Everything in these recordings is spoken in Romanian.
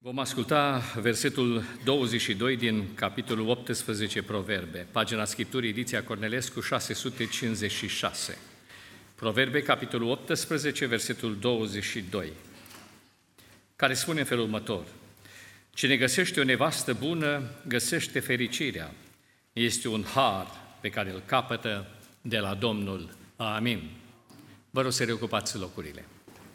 Vom asculta versetul 22 din capitolul 18 Proverbe, pagina Scripturii, ediția Cornelescu, 656. Proverbe, capitolul 18, versetul 22, care spune în felul următor: Cine găsește o nevastă bună, găsește fericirea. Este un har pe care îl capătă de la Domnul. Amin. Vă rog să reocupați locurile.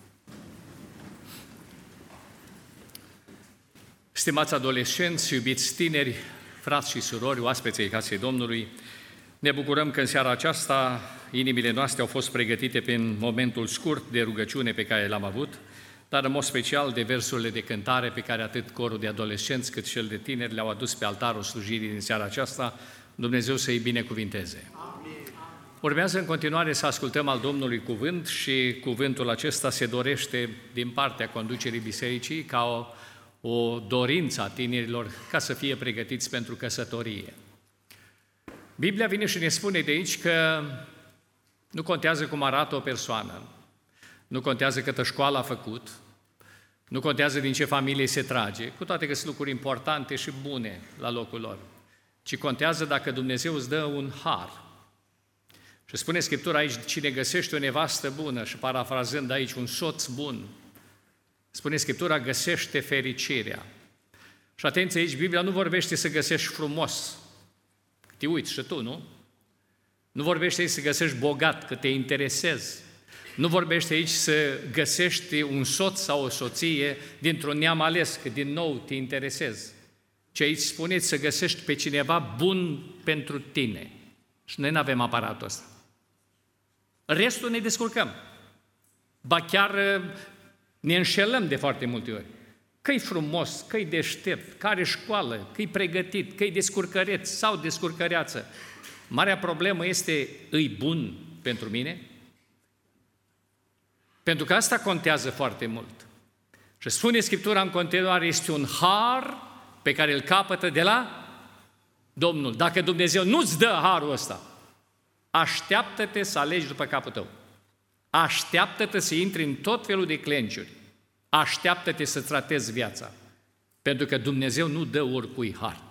Stimați adolescenți, iubiți tineri, frați și surori, oaspeții casei Domnului, ne bucurăm că în seara aceasta inimile noastre au fost pregătite prin momentul scurt de rugăciune pe care l-am avut, dar în mod special de versurile de cântare pe care atât corul de adolescenți cât cel de tineri le-au adus pe altarul slujirii din seara aceasta. Dumnezeu să-i binecuvinteze. Amin. Urmează în continuare să ascultăm al Domnului cuvânt și cuvântul acesta se dorește din partea conducerii bisericii ca o dorință a tinerilor ca să fie pregătiți pentru căsătorie. Biblia vine și ne spune de aici că nu contează cum arată o persoană, nu contează câtă școală a făcut, nu contează din ce familie se trage, cu toate că sunt lucruri importante și bune la locul lor, ci contează dacă Dumnezeu îți dă un har. Și spune Scriptura aici, cine găsește o nevastă bună, și parafrazând aici un soț bun, spune Scriptura, găsește fericirea. Și atenție aici, Biblia nu vorbește să găsești frumos, te uiți și tu, nu? Nu vorbește aici să găsești bogat, că te interesezi. Nu vorbește aici să găsești un soț sau o soție dintr-un neam ales, că din nou te interesezi. Ci aici spuneți să găsești pe cineva bun pentru tine. Și noi nu avem aparatul ăsta. Restul ne descurcăm. Ba chiar ne înșelăm de foarte multe ori. Că-i frumos, că-i deștept, că are școală, că-i pregătit, că-i descurcăreț sau descurcăreață. Marea problemă este, îi bun pentru mine? Pentru că asta contează foarte mult. Și spune Scriptura în continuare, este un har pe care îl capătă de la Domnul. Dacă Dumnezeu nu-ți dă harul ăsta, așteaptă-te să alegi după capul tău. Așteaptă-te să intri în tot felul de clenciuri. Așteaptă-te să tratezi viața. Pentru că Dumnezeu nu dă oricui har.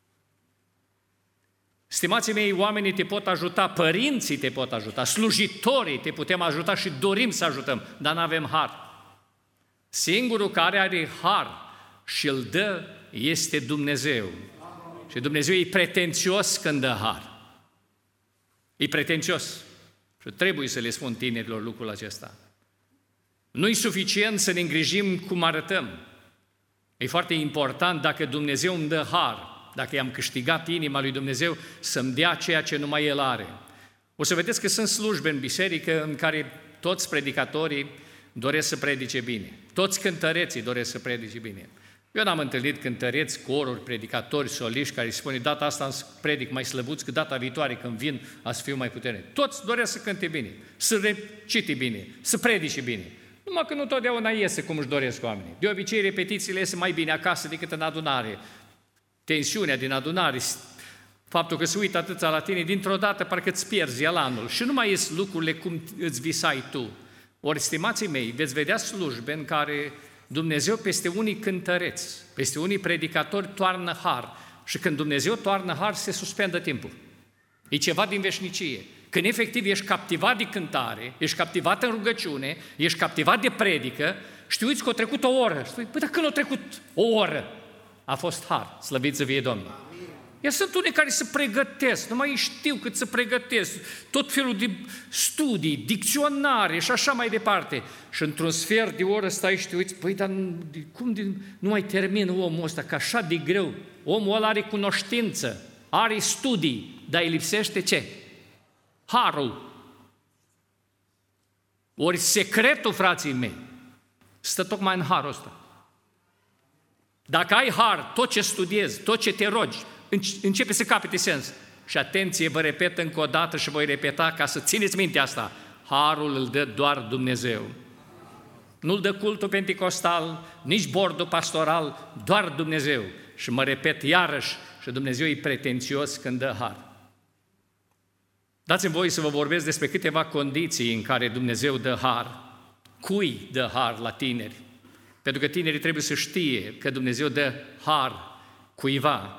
Stimații mei, oamenii te pot ajuta, părinții te pot ajuta, slujitorii te putem ajuta și dorim să ajutăm, dar nu avem har. Singurul care are har și îl dă este Dumnezeu. Și Dumnezeu e pretențios când dă har. E pretențios. Și trebuie să le spun tinerilor lucrul acesta. Nu-i suficient să ne îngrijim cum arătăm. E foarte important, dacă Dumnezeu îmi dă har, dacă i-am câștigat inima lui Dumnezeu, să-mi dea ceea ce numai El are. O să vedeți că sunt slujbe în biserică în care toți predicatorii doresc să predice bine. Toți cântăreții doresc să predice bine. Eu n-am întâlnit cântăreți, coruri, predicatori, soliști care îi spune data asta îți predic mai slăbuți, că data viitoare când vin a să fiu mai puternic. Toți doresc să cânte bine, să recite bine, să predice bine. Numai că nu totdeauna iese cum își doresc oamenii. De obicei, repetițiile iese mai bine acasă decât în adunare. Tensiunea din adunare, faptul că se uită atâția la tine, dintr-o dată parcă îți pierzi elanul și nu mai ies lucrurile cum îți visai tu. Ori, stimații mei, veți vedea slujbe în care Dumnezeu peste unii cântăreți, peste unii predicatori toarnă har și când Dumnezeu toarnă har, se suspendă timpul. E ceva din veșnicie. Când efectiv ești captivat de cântare, ești captivat în rugăciune, ești captivat de predică, știuți că a trecut o oră. Păi, dar când a trecut o oră? A fost har, slăvit să fie Domnul. Iar sunt unii care se pregătesc, nu mai știu cât să pregătesc, tot felul de studii, dicționare și așa mai departe. Și într-un sfert de oră stai și te uiți, păi, dar cum nu mai termină omul ăsta, că așa de greu. Omul ăla are cunoștință, are studii, dar îi lipsește ce? Harul. Ori secretul, frații mei, stă tocmai în harul ăsta. Dacă ai har, tot ce studiezi, tot ce te rogi, începe să capete sens. Și atenție, vă repet încă o dată și voi repeta ca să țineți minte asta. Harul îl dă doar Dumnezeu. Nu-l dă cultul penticostal, nici bordul pastoral, doar Dumnezeu. Și mă repet iarăși, și Dumnezeu e pretențios când dă har. Dați-mi voie să vă vorbesc despre câteva condiții în care Dumnezeu dă har. Cui dă har la tineri? Pentru că tinerii trebuie să știe că Dumnezeu dă har cuiva.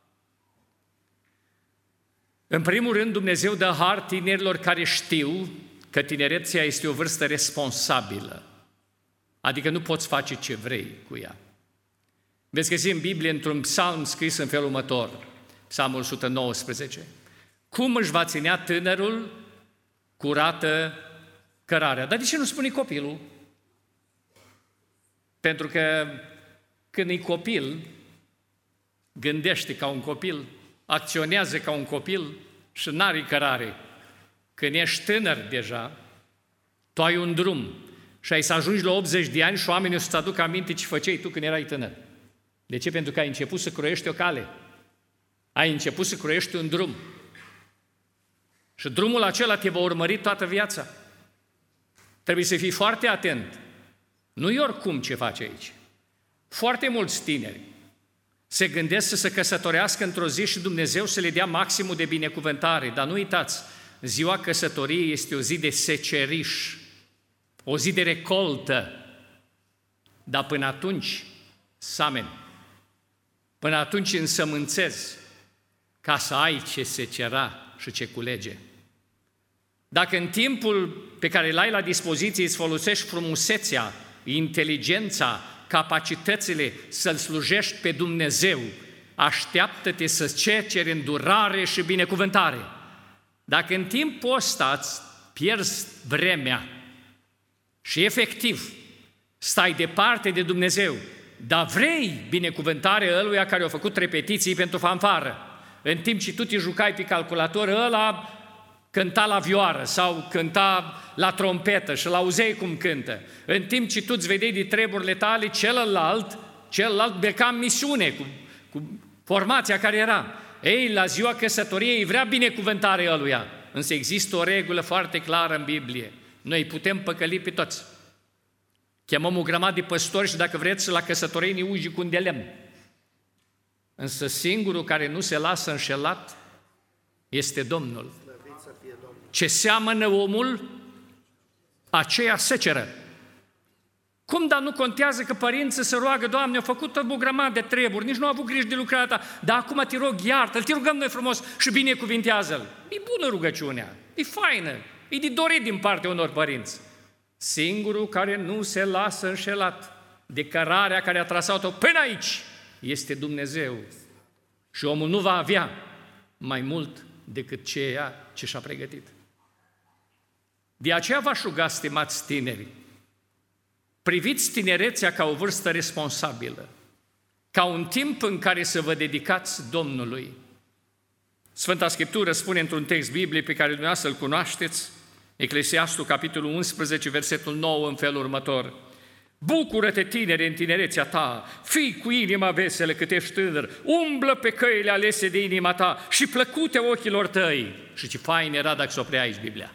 În primul rând, Dumnezeu dă har tinerilor care știu că tinerețea este o vârstă responsabilă. Adică nu poți face ce vrei cu ea. Veți găsi în Biblie într-un psalm scris în felul următor, Psalmul 119. Cum își va ținea tânărul curată cărarea? Dar de ce nu spune copilul? Pentru că când e copil, gândește ca un copil, acționează ca un copil și n-are cărare. Când ești tânăr deja, tu ai un drum și ai să ajungi la 80 de ani și oamenii o să-ți aducă aminte ce făceai tu când erai tânăr. De ce? Pentru că ai început să croiești o cale. Ai început să croiești un drum. Și drumul acela te va urmări toată viața. Trebuie să fii foarte atent. Nu e oricum ce faci aici. Foarte mulți tineri se gândesc să se căsătorească într-o zi și Dumnezeu să le dea maximul de binecuvântare. Dar nu uitați, ziua căsătoriei este o zi de seceriș, o zi de recoltă. Dar până atunci, sameni, până atunci însămânțezi ca să ai ce secera și ce culege. Dacă în timpul pe care îl ai la dispoziție îți folosești frumusețea, inteligența, capacitățile să-L slujești pe Dumnezeu, așteaptă-te să cerceri îndurare și binecuvântare. Dacă în timpul ăsta îți pierzi vremea și efectiv stai departe de Dumnezeu, dar vrei binecuvântare ăluia care au făcut repetiții pentru fanfară, în timp ce tu te jucai pe calculator, ăla cânta la vioară sau cânta la trompetă și l-auzeai cum cântă. În timp ce tu îți vedeai de treburile tale, celălalt beca în misiune cu formația care era. Ei, la ziua căsătoriei îi vrea binecuvântare ăluia. Însă există o regulă foarte clară în Biblie. Noi putem păcăli pe toți. Chemăm o grămadă de păstori și dacă vreți la căsătorie ne uji cu un de lemn. Însă singurul care nu se lasă înșelat este Domnul. Ce seamănă omul, aceea seceră. Cum, dar nu contează că părinții se roagă, Doamne, au făcut o grămadă de treburi, nici nu au avut grijă de lucrarea ta, dar acum te rog, iartă-l, te rugăm noi frumos și binecuvintează-l. E bună rugăciunea, e faină, e de dorit din partea unor părinți. Singurul care nu se lasă înșelat de cărarea care a trasat-o până aici este Dumnezeu. Și omul nu va avea mai mult decât ceea ce și-a pregătit. De aceea v-aș ruga, stimați tineri, priviți tinerețea ca o vârstă responsabilă, ca un timp în care să vă dedicați Domnului. Sfânta Scriptură spune într-un text biblic pe care dumneavoastră îl cunoașteți, Eclesiastul, capitolul 11, versetul 9, în felul următor. Bucură-te, tinere, în tinerețea ta, fii cu inima veselă cât ești tânăr, umblă pe căile alese de inima ta și plăcute ochilor tăi. Și ce fain era dacă se oprea aici Biblia.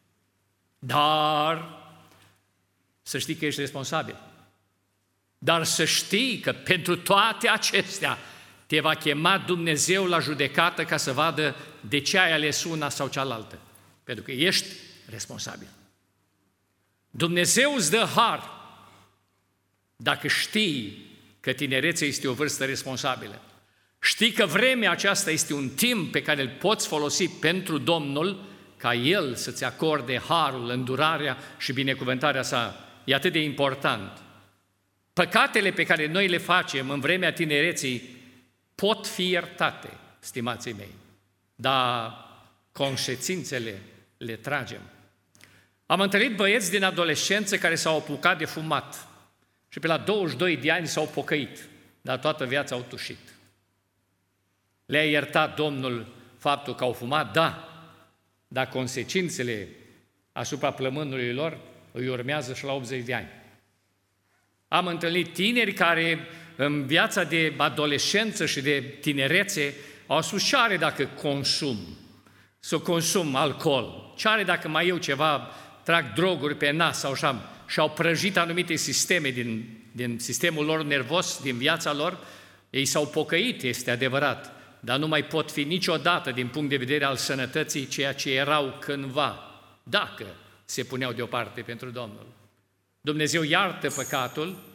Dar să știi că ești responsabil. Dar să știi că pentru toate acestea te va chema Dumnezeu la judecată ca să vadă de ce ai ales una sau cealaltă. Pentru că ești responsabil. Dumnezeu îți dă har dacă știi că tinerețea este o vârstă responsabilă. Știi că vremea aceasta este un timp pe care îl poți folosi pentru Domnul, ca El să-ți acorde harul, îndurarea și binecuvântarea sa. E atât de important. Păcatele pe care noi le facem în vremea tinereții pot fi iertate, stimații mei, dar consecințele le tragem. Am întâlnit băieți din adolescență care s-au apucat de fumat și pe la 22 de ani s-au pocăit, dar toată viața au tușit. Le-a iertat Domnul faptul că au fumat? Da, dar consecințele asupra plămânului lor îi urmează și la 80 de ani. Am întâlnit tineri care în viața de adolescență și de tinerețe au spus: ce are dacă să consum alcool? Ce are dacă mai eu ceva, trag droguri pe nas sau așa? Și-au prăjit anumite sisteme din sistemul lor nervos, din viața lor. Ei s-au pocăit, este adevărat, dar nu mai pot fi niciodată din punct de vedere al sănătății ceea ce erau cândva, dacă se puneau deoparte pentru Domnul. Dumnezeu iartă păcatul,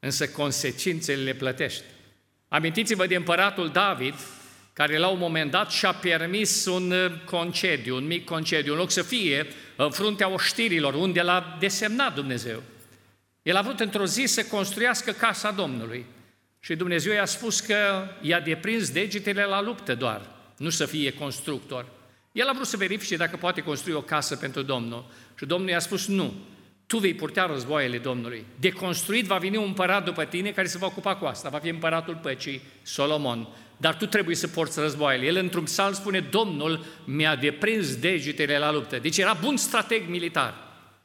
însă consecințele le plătești. Amintiți-vă de împăratul David, care la un moment dat și-a permis un concediu, un mic concediu, în loc să fie în fruntea oștirilor, unde l-a desemnat Dumnezeu. El a vrut într-o zi să construiască casa Domnului și Dumnezeu i-a spus că i-a deprins degetele la luptă doar, nu să fie constructor. El a vrut să verifice dacă poate construi o casă pentru Domnul și Domnul i-a spus nu, tu vei purta războaiele Domnului. De construit va veni un împărat după tine care se va ocupa cu asta, va fi împăratul păcii, Solomon. Dar tu trebuie să porți războaiele. El într-un psalm spune, Domnul mi-a deprins degetele la luptă. Deci era bun strateg militar.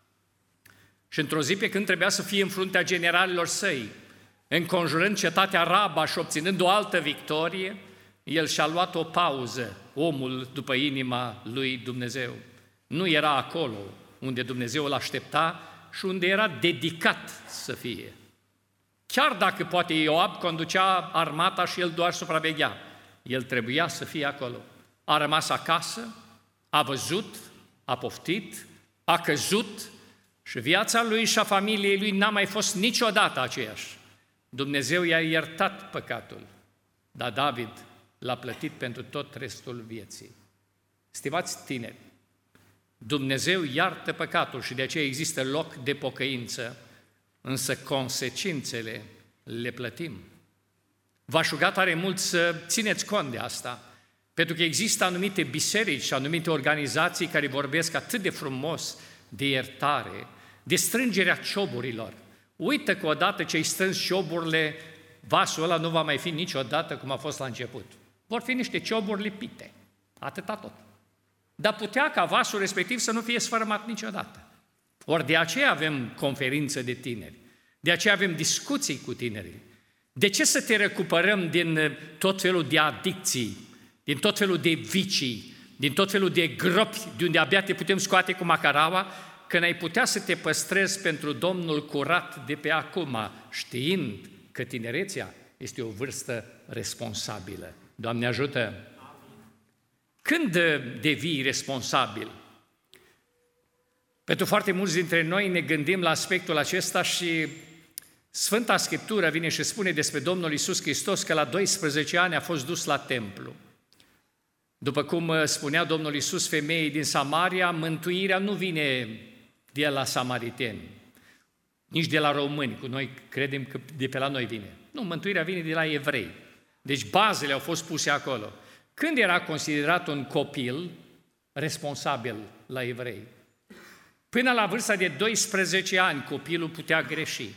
Și într-o zi pe când trebuia să fie în fruntea generalilor săi, înconjurând cetatea Raba și obținând o altă victorie, el și-a luat o pauză, omul după inima lui Dumnezeu. Nu era acolo unde Dumnezeu îl aștepta și unde era dedicat să fie. Chiar dacă poate Ioab conducea armata și el doar supraveghea, el trebuia să fie acolo. A rămas acasă, a văzut, a poftit, a căzut și viața lui și a familiei lui n-a mai fost niciodată aceeași. Dumnezeu i-a iertat păcatul, dar David l-a plătit pentru tot restul vieții. Stimați tineri, Dumnezeu iartă păcatul și de aceea există loc de pocăință, însă consecințele le plătim. V-aș ruga tare mult să țineți cont de asta, pentru că există anumite biserici și anumite organizații care vorbesc atât de frumos de iertare, de strângerea cioburilor. Uită că odată ce ai strâns cioburile, vasul ăla nu va mai fi niciodată cum a fost la început. Vor fi niște cioburi lipite, atâta tot. Dar putea ca vasul respectiv să nu fie sfărâmat niciodată. Ori de aceea avem conferință de tineri, de aceea avem discuții cu tinerii. De ce să te recuperăm din tot felul de adicții, din tot felul de vicii, din tot felul de gropi, de unde abia te putem scoate cu macaraua, când ai putea să te păstrezi pentru Domnul curat de pe acum, știind că tinerețea este o vârstă responsabilă. Doamne ajută! Când devii responsabil? Pentru foarte mulți dintre noi ne gândim la aspectul acesta și Sfânta Scriptură vine și spune despre Domnul Iisus Hristos că la 12 ani a fost dus la templu. După cum spunea Domnul Iisus femeii din Samaria, mântuirea nu vine de la samariteni, nici de la români, cu noi credem că de pe la noi vine. Nu, mântuirea vine de la evrei. Deci bazele au fost puse acolo. Când era considerat un copil responsabil la evrei? Până la vârsta de 12 ani copilul putea greși.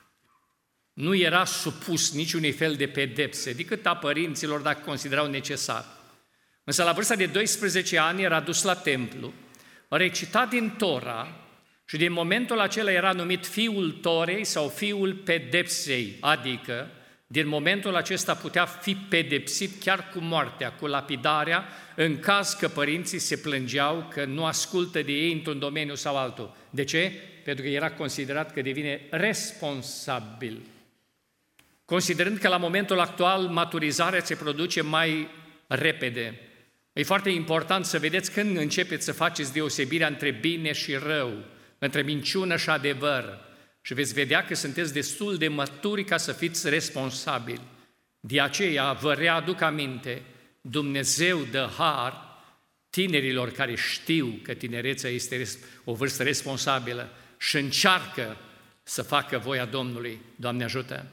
Nu era supus niciunui fel de pedepse, decât a părinților dacă considerau necesar. Însă la vârsta de 12 ani era dus la templu, recitat din Tora și din momentul acela era numit fiul Torei sau fiul pedepsei, adică din momentul acesta putea fi pedepsit chiar cu moartea, cu lapidarea, în caz că părinții se plângeau că nu ascultă de ei într-un domeniu sau altul. De ce? Pentru că era considerat că devine responsabil. Considerând că la momentul actual maturizarea se produce mai repede, e foarte important să vedeți când începeți să faceți deosebirea între bine și rău, între minciună și adevăr. Și veți vedea că sunteți destul de maturi ca să fiți responsabili. De aceea vă readuc aminte, Dumnezeu dă har tinerilor care știu că tinerețea este o vârstă responsabilă și încearcă să facă voia Domnului. Doamne ajută!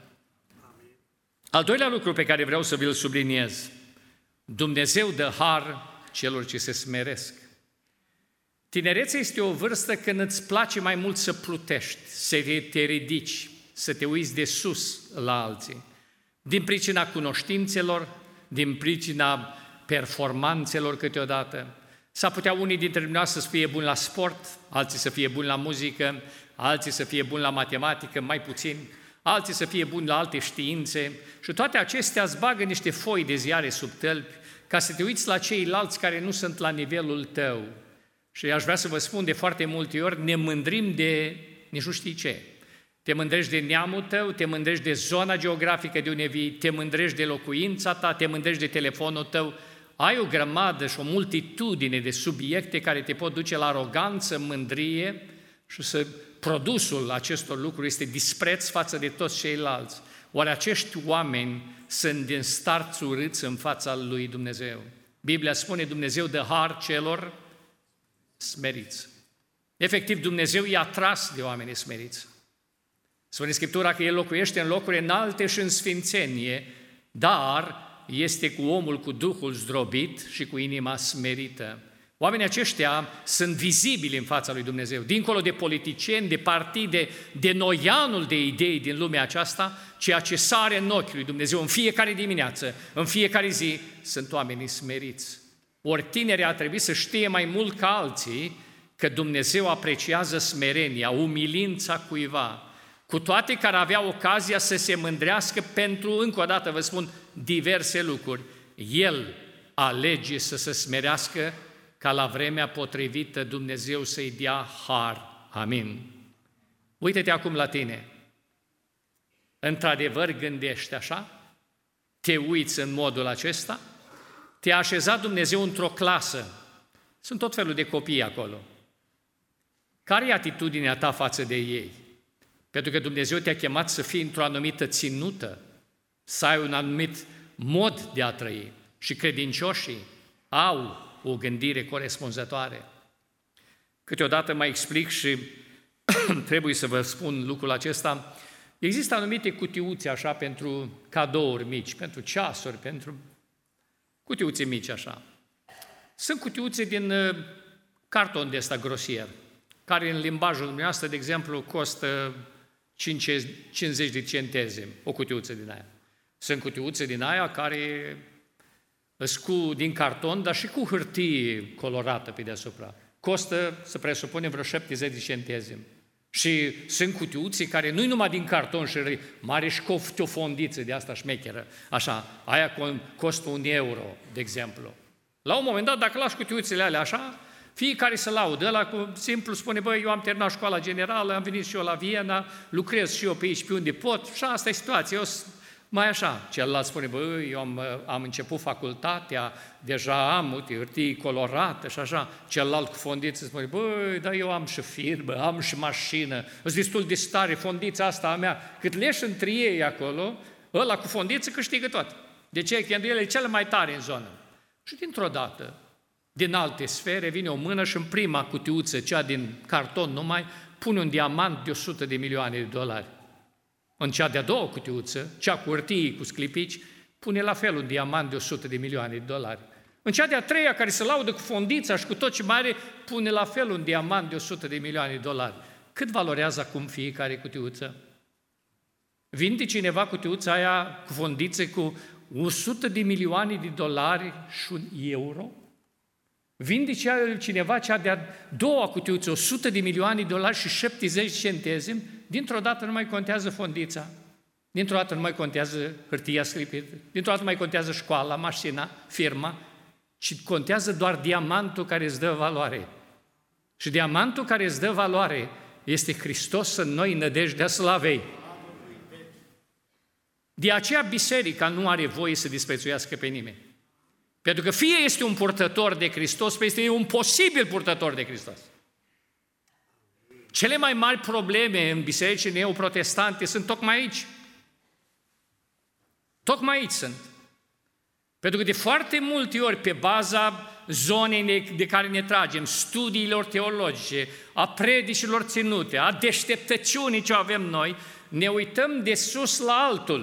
Al doilea lucru pe care vreau să vi-l subliniez, Dumnezeu dă har celor ce se smeresc. Tinerețea este o vârstă când îți place mai mult să plutești, să te ridici, să te uiți de sus la alții. Din pricina cunoștințelor, din pricina performanțelor câteodată. S-ar putea unii dintre dumneavoastră să fie buni la sport, alții să fie buni la muzică, alții să fie buni la matematică, mai puțin, alții să fie buni la alte științe și toate acestea îți bagă niște foi de ziare sub tălpi ca să te uiți la ceilalți care nu sunt la nivelul tău. Și aș vrea să vă spun de foarte multe ori, ne mândrim de nici nu știi ce. Te mândrești de neamul tău, te mândrești de zona geografică de unde vii, te mândrești de locuința ta, te mândrești de telefonul tău. Ai o grămadă și o multitudine de subiecte care te pot duce la aroganță, mândrie, și produsul acestor lucruri este dispreț față de toți ceilalți. Oare acești oameni sunt din start urâți în fața lui Dumnezeu? Biblia spune, Dumnezeu dă har celor smeriți. Efectiv, Dumnezeu i-a atras de oamenii smeriți. Spune Scriptura că El locuiește în locuri înalte și în sfințenie, dar este cu omul cu Duhul zdrobit și cu inima smerită. Oamenii aceștia sunt vizibili în fața lui Dumnezeu, dincolo de politicieni, de partide, de noianul de idei din lumea aceasta, ceea ce sare în ochii lui Dumnezeu în fiecare dimineață, în fiecare zi, sunt oamenii smeriți. Ori tinerii ar trebui să știe mai mult ca alții că Dumnezeu apreciază smerenia, umilința cuiva, cu toate care aveau ocazia să se mândrească pentru, încă o dată vă spun, diverse lucruri. El alege să se smerească ca la vremea potrivită Dumnezeu să-i dea har. Amin. Uită-te acum la tine. Într-adevăr gândești așa? Te uiți în modul acesta? Te-a așezat Dumnezeu într-o clasă. Sunt tot felul de copii acolo. Care e atitudinea ta față de ei? Pentru că Dumnezeu te-a chemat să fii într-o anumită ținută, să ai un anumit mod de a trăi. Și credincioșii au o gândire corespunzătoare. Câteodată mai explic și trebuie să vă spun lucrul acesta. Există anumite cutiuțe așa pentru cadouri mici, pentru ceasuri, pentru cutiuțe mici așa. Sunt cutiuțe din carton de ăsta grosier, care în limbajul dumneavoastră, de exemplu, costă 50 de centezimi, o cutiuță din aia. Sunt cutiuțe din aia care sunt din carton, dar și cu hârtie colorată pe deasupra. Costă, să presupunem, vreo 70 de centezimi. Și sunt cutiuțe care nu-i numai din carton și mare și o fondiță de asta șmecheră. Așa, aia costă €1, de exemplu. La un moment dat, dacă lași cutiuțele alea așa, fiecare se laudă. Ăla simplu spune, băi, eu am terminat școala generală, am venit și eu la Viena, lucrez și eu pe aici, pe unde pot, și asta e situația. Eu mai așa. Celălalt spune, băi, eu am început facultatea, deja am hârtie colorată și așa. Celălalt cu fondiță spune, băi, dar eu am și firmă, am și mașină, sunt destul de stare, fondița asta a mea. Cât leși între ei acolo, ăla cu fondiță câștigă tot. De ce? Că el e cel mai tare în zonă. Și dintr-o dată, din alte sfere, vine o mână și în prima cutiuță, cea din carton numai, pune un diamant de $100 de milioane. În cea de-a doua cutiuță, cea cu hârtii, cu sclipici, pune la fel un diamant de $100 de milioane. În cea de-a treia, care se laudă cu fondița și cu tot ce mai are, pune la fel un diamant de $100 de milioane. Cât valorează acum fiecare cutiuță? Vinde cineva cutiuța aia cu fondiță cu $100 de milioane și €1? Vinde cineva cea de-a doua cutiuță, $100 de milioane și 70 centezimi, dintr-o dată nu mai contează fondița, dintr-o dată nu mai contează hârtia sclipită, dintr-o dată nu mai contează școala, mașina, firma, ci contează doar diamantul care îți dă valoare. Și diamantul care îți dă valoare este Hristos în noi, nădejdea slavei. De aceea biserica nu are voie să disprețuiască pe nimeni. Pentru că fie este un purtător de Hristos, fie este un posibil purtător de Hristos. Cele mai mari probleme în bisericile neoprotestante sunt tocmai aici. Tocmai aici sunt. Pentru că de foarte multe ori, pe baza zonei de care ne tragem, studiilor teologice, a predicilor ținute, a deșteptăciunii ce avem noi, ne uităm de sus la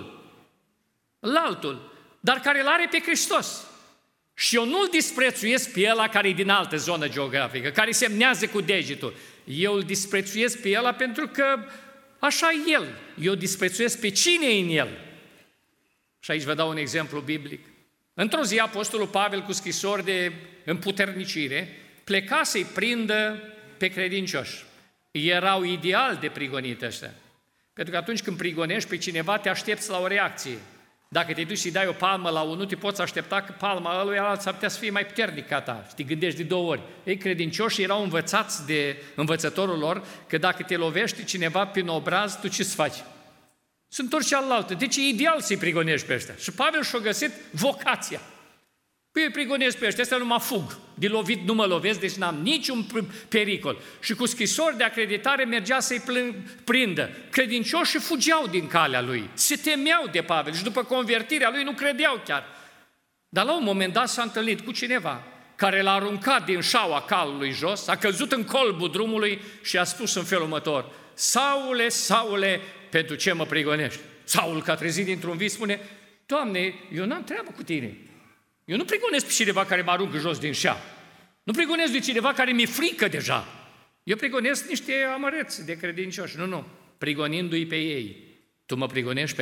altul, dar care îl are pe Hristos. Și eu nu-l disprețuiesc pe ăla care e din altă zonă geografică, care semnează cu degetul. Eu îl disprețuiesc pe ăla pentru că așa e el. Eu disprețuiesc pe cine e în el. Și aici vă dau un exemplu biblic. Într-o zi, Apostolul Pavel, cu scrisori de împuternicire, pleca să-i prindă pe credincioși. Erau ideal de prigonit ăștia. Pentru că atunci când prigonești pe cineva, te aștepți la o reacție. Dacă te duci și dai o palmă la unul, te poți aștepta că palma lui s-ar putea să fie mai puternică ca ta. Și te gândești de 2 ori. Ei, credincioșii erau învățați de învățătorul lor că dacă te lovește cineva prin obraz, tu ce-ți faci? Se întorci cealaltă. Deci e ideal să-i prigonești pe ăștia. Și Pavel și-a găsit vocația. Păi eu prigonesc pe ăștia, nu mă fug. De lovit nu mă lovesc, deci n-am niciun pericol. Și cu scrisori de acreditare mergea să-i prindă. Credincioșii fugeau din calea lui, se temeau de Pavel și după convertirea lui nu credeau chiar. Dar la un moment dat s-a întâlnit cu cineva care l-a aruncat din șaua calului jos, a căzut în colbul drumului și a spus în felul următor: Saule, Saule, pentru ce mă prigonești? Saul, că a trezit dintr-un vis, spune: Doamne, eu n-am treabă cu tine. Eu nu prigonesc pe cineva care mă aruncă jos din șa. Nu prigonesc de cineva care mi-e frică deja. Eu prigonesc niște amăreți de credincioși. Nu. Prigonindu-i pe ei. Tu mă prigonești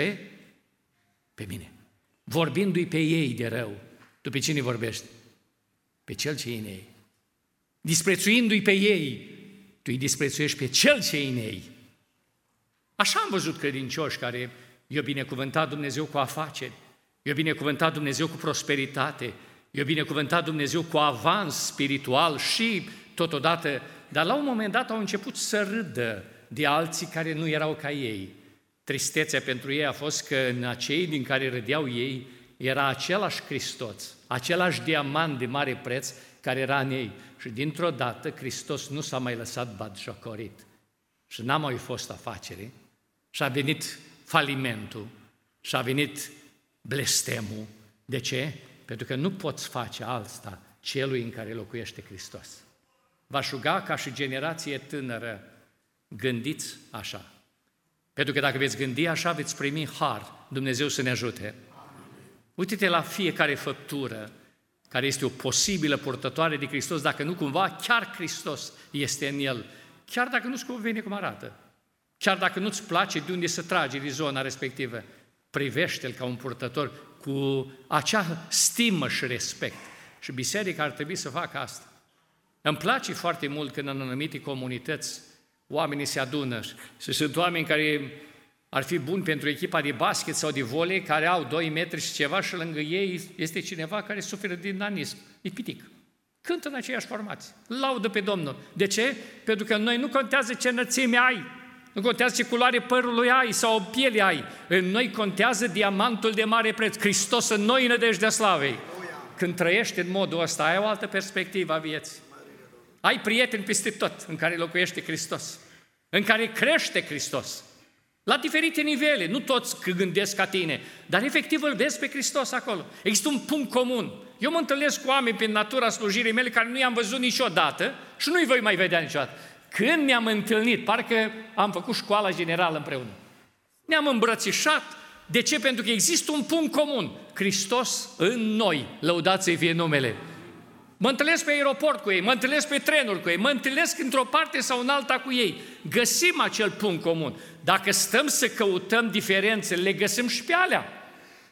pe mine. Vorbindu-i pe ei de rău. Tu pe cine vorbești? Pe cel ce e în ei. Disprețuindu-i pe ei, tu îi disprețuiești pe cel ce e în ei. Așa am văzut credincioși care i-a binecuvântat Dumnezeu cu afaceri, i-a binecuvântat Dumnezeu cu prosperitate, i-a binecuvântat Dumnezeu cu avans spiritual și totodată, dar la un moment dat au început să râdă de alții care nu erau ca ei. Tristețea pentru ei a fost că în acei din care râdeau ei era același Hristos, același diamant de mare preț care era în ei. Și dintr-o dată Hristos nu s-a mai lăsat batjocorit. Și n-a mai fost afacere, și a venit falimentul, și a venit blestemul. De ce? Pentru că nu poți face alta celui în care locuiește Hristos. V-aș ruga ca și generație tânără, gândiți așa. Pentru că dacă veți gândi așa, veți primi har. Dumnezeu să ne ajute. Uite-te la fiecare făptură care este o posibilă purtătoare de Hristos, dacă nu cumva chiar Hristos este în el, chiar dacă nu-ți convine cum arată, chiar dacă nu-ți place de unde să tragi din zona respectivă, privește-l ca un purtător cu acea stimă și respect. Și biserica ar trebui să facă asta. Îmi place foarte mult când în anumite comunități oamenii se adună și sunt oameni care ar fi buni pentru echipa de basket sau de volei, care au 2 metri și ceva și lângă ei este cineva care suferă din nanism. E pitic. Cântă în aceeași formație. Laudă pe Domnul. De ce? Pentru că noi nu contează ce înălțime ai, nu contează ce culoare părului ai sau piele ai. În noi contează diamantul de mare preț. Hristos în noi, nădejdea slavei. Când trăiești în modul ăsta, ai o altă perspectivă a vieții. Ai prieteni peste tot în care locuiește Hristos, în care crește Hristos. La diferite nivele, nu toți gândesc ca tine, dar efectiv îl vezi pe Hristos acolo. Există un punct comun. Eu mă întâlnesc cu oameni prin natura slujirii mele care nu i-am văzut niciodată și nu-i voi mai vedea niciodată. Când ne-am întâlnit, parcă am făcut școala generală împreună. Ne-am îmbrățișat. De ce? Pentru că există un punct comun. Hristos în noi, lăudați să-i fie numele. Mă întâlnesc pe aeroport cu ei, mă întâlnesc pe trenuri cu ei, mă întâlnesc într-o parte sau în alta cu ei. Găsim acel punct comun. Dacă stăm să căutăm diferențe, le găsim și pe alea.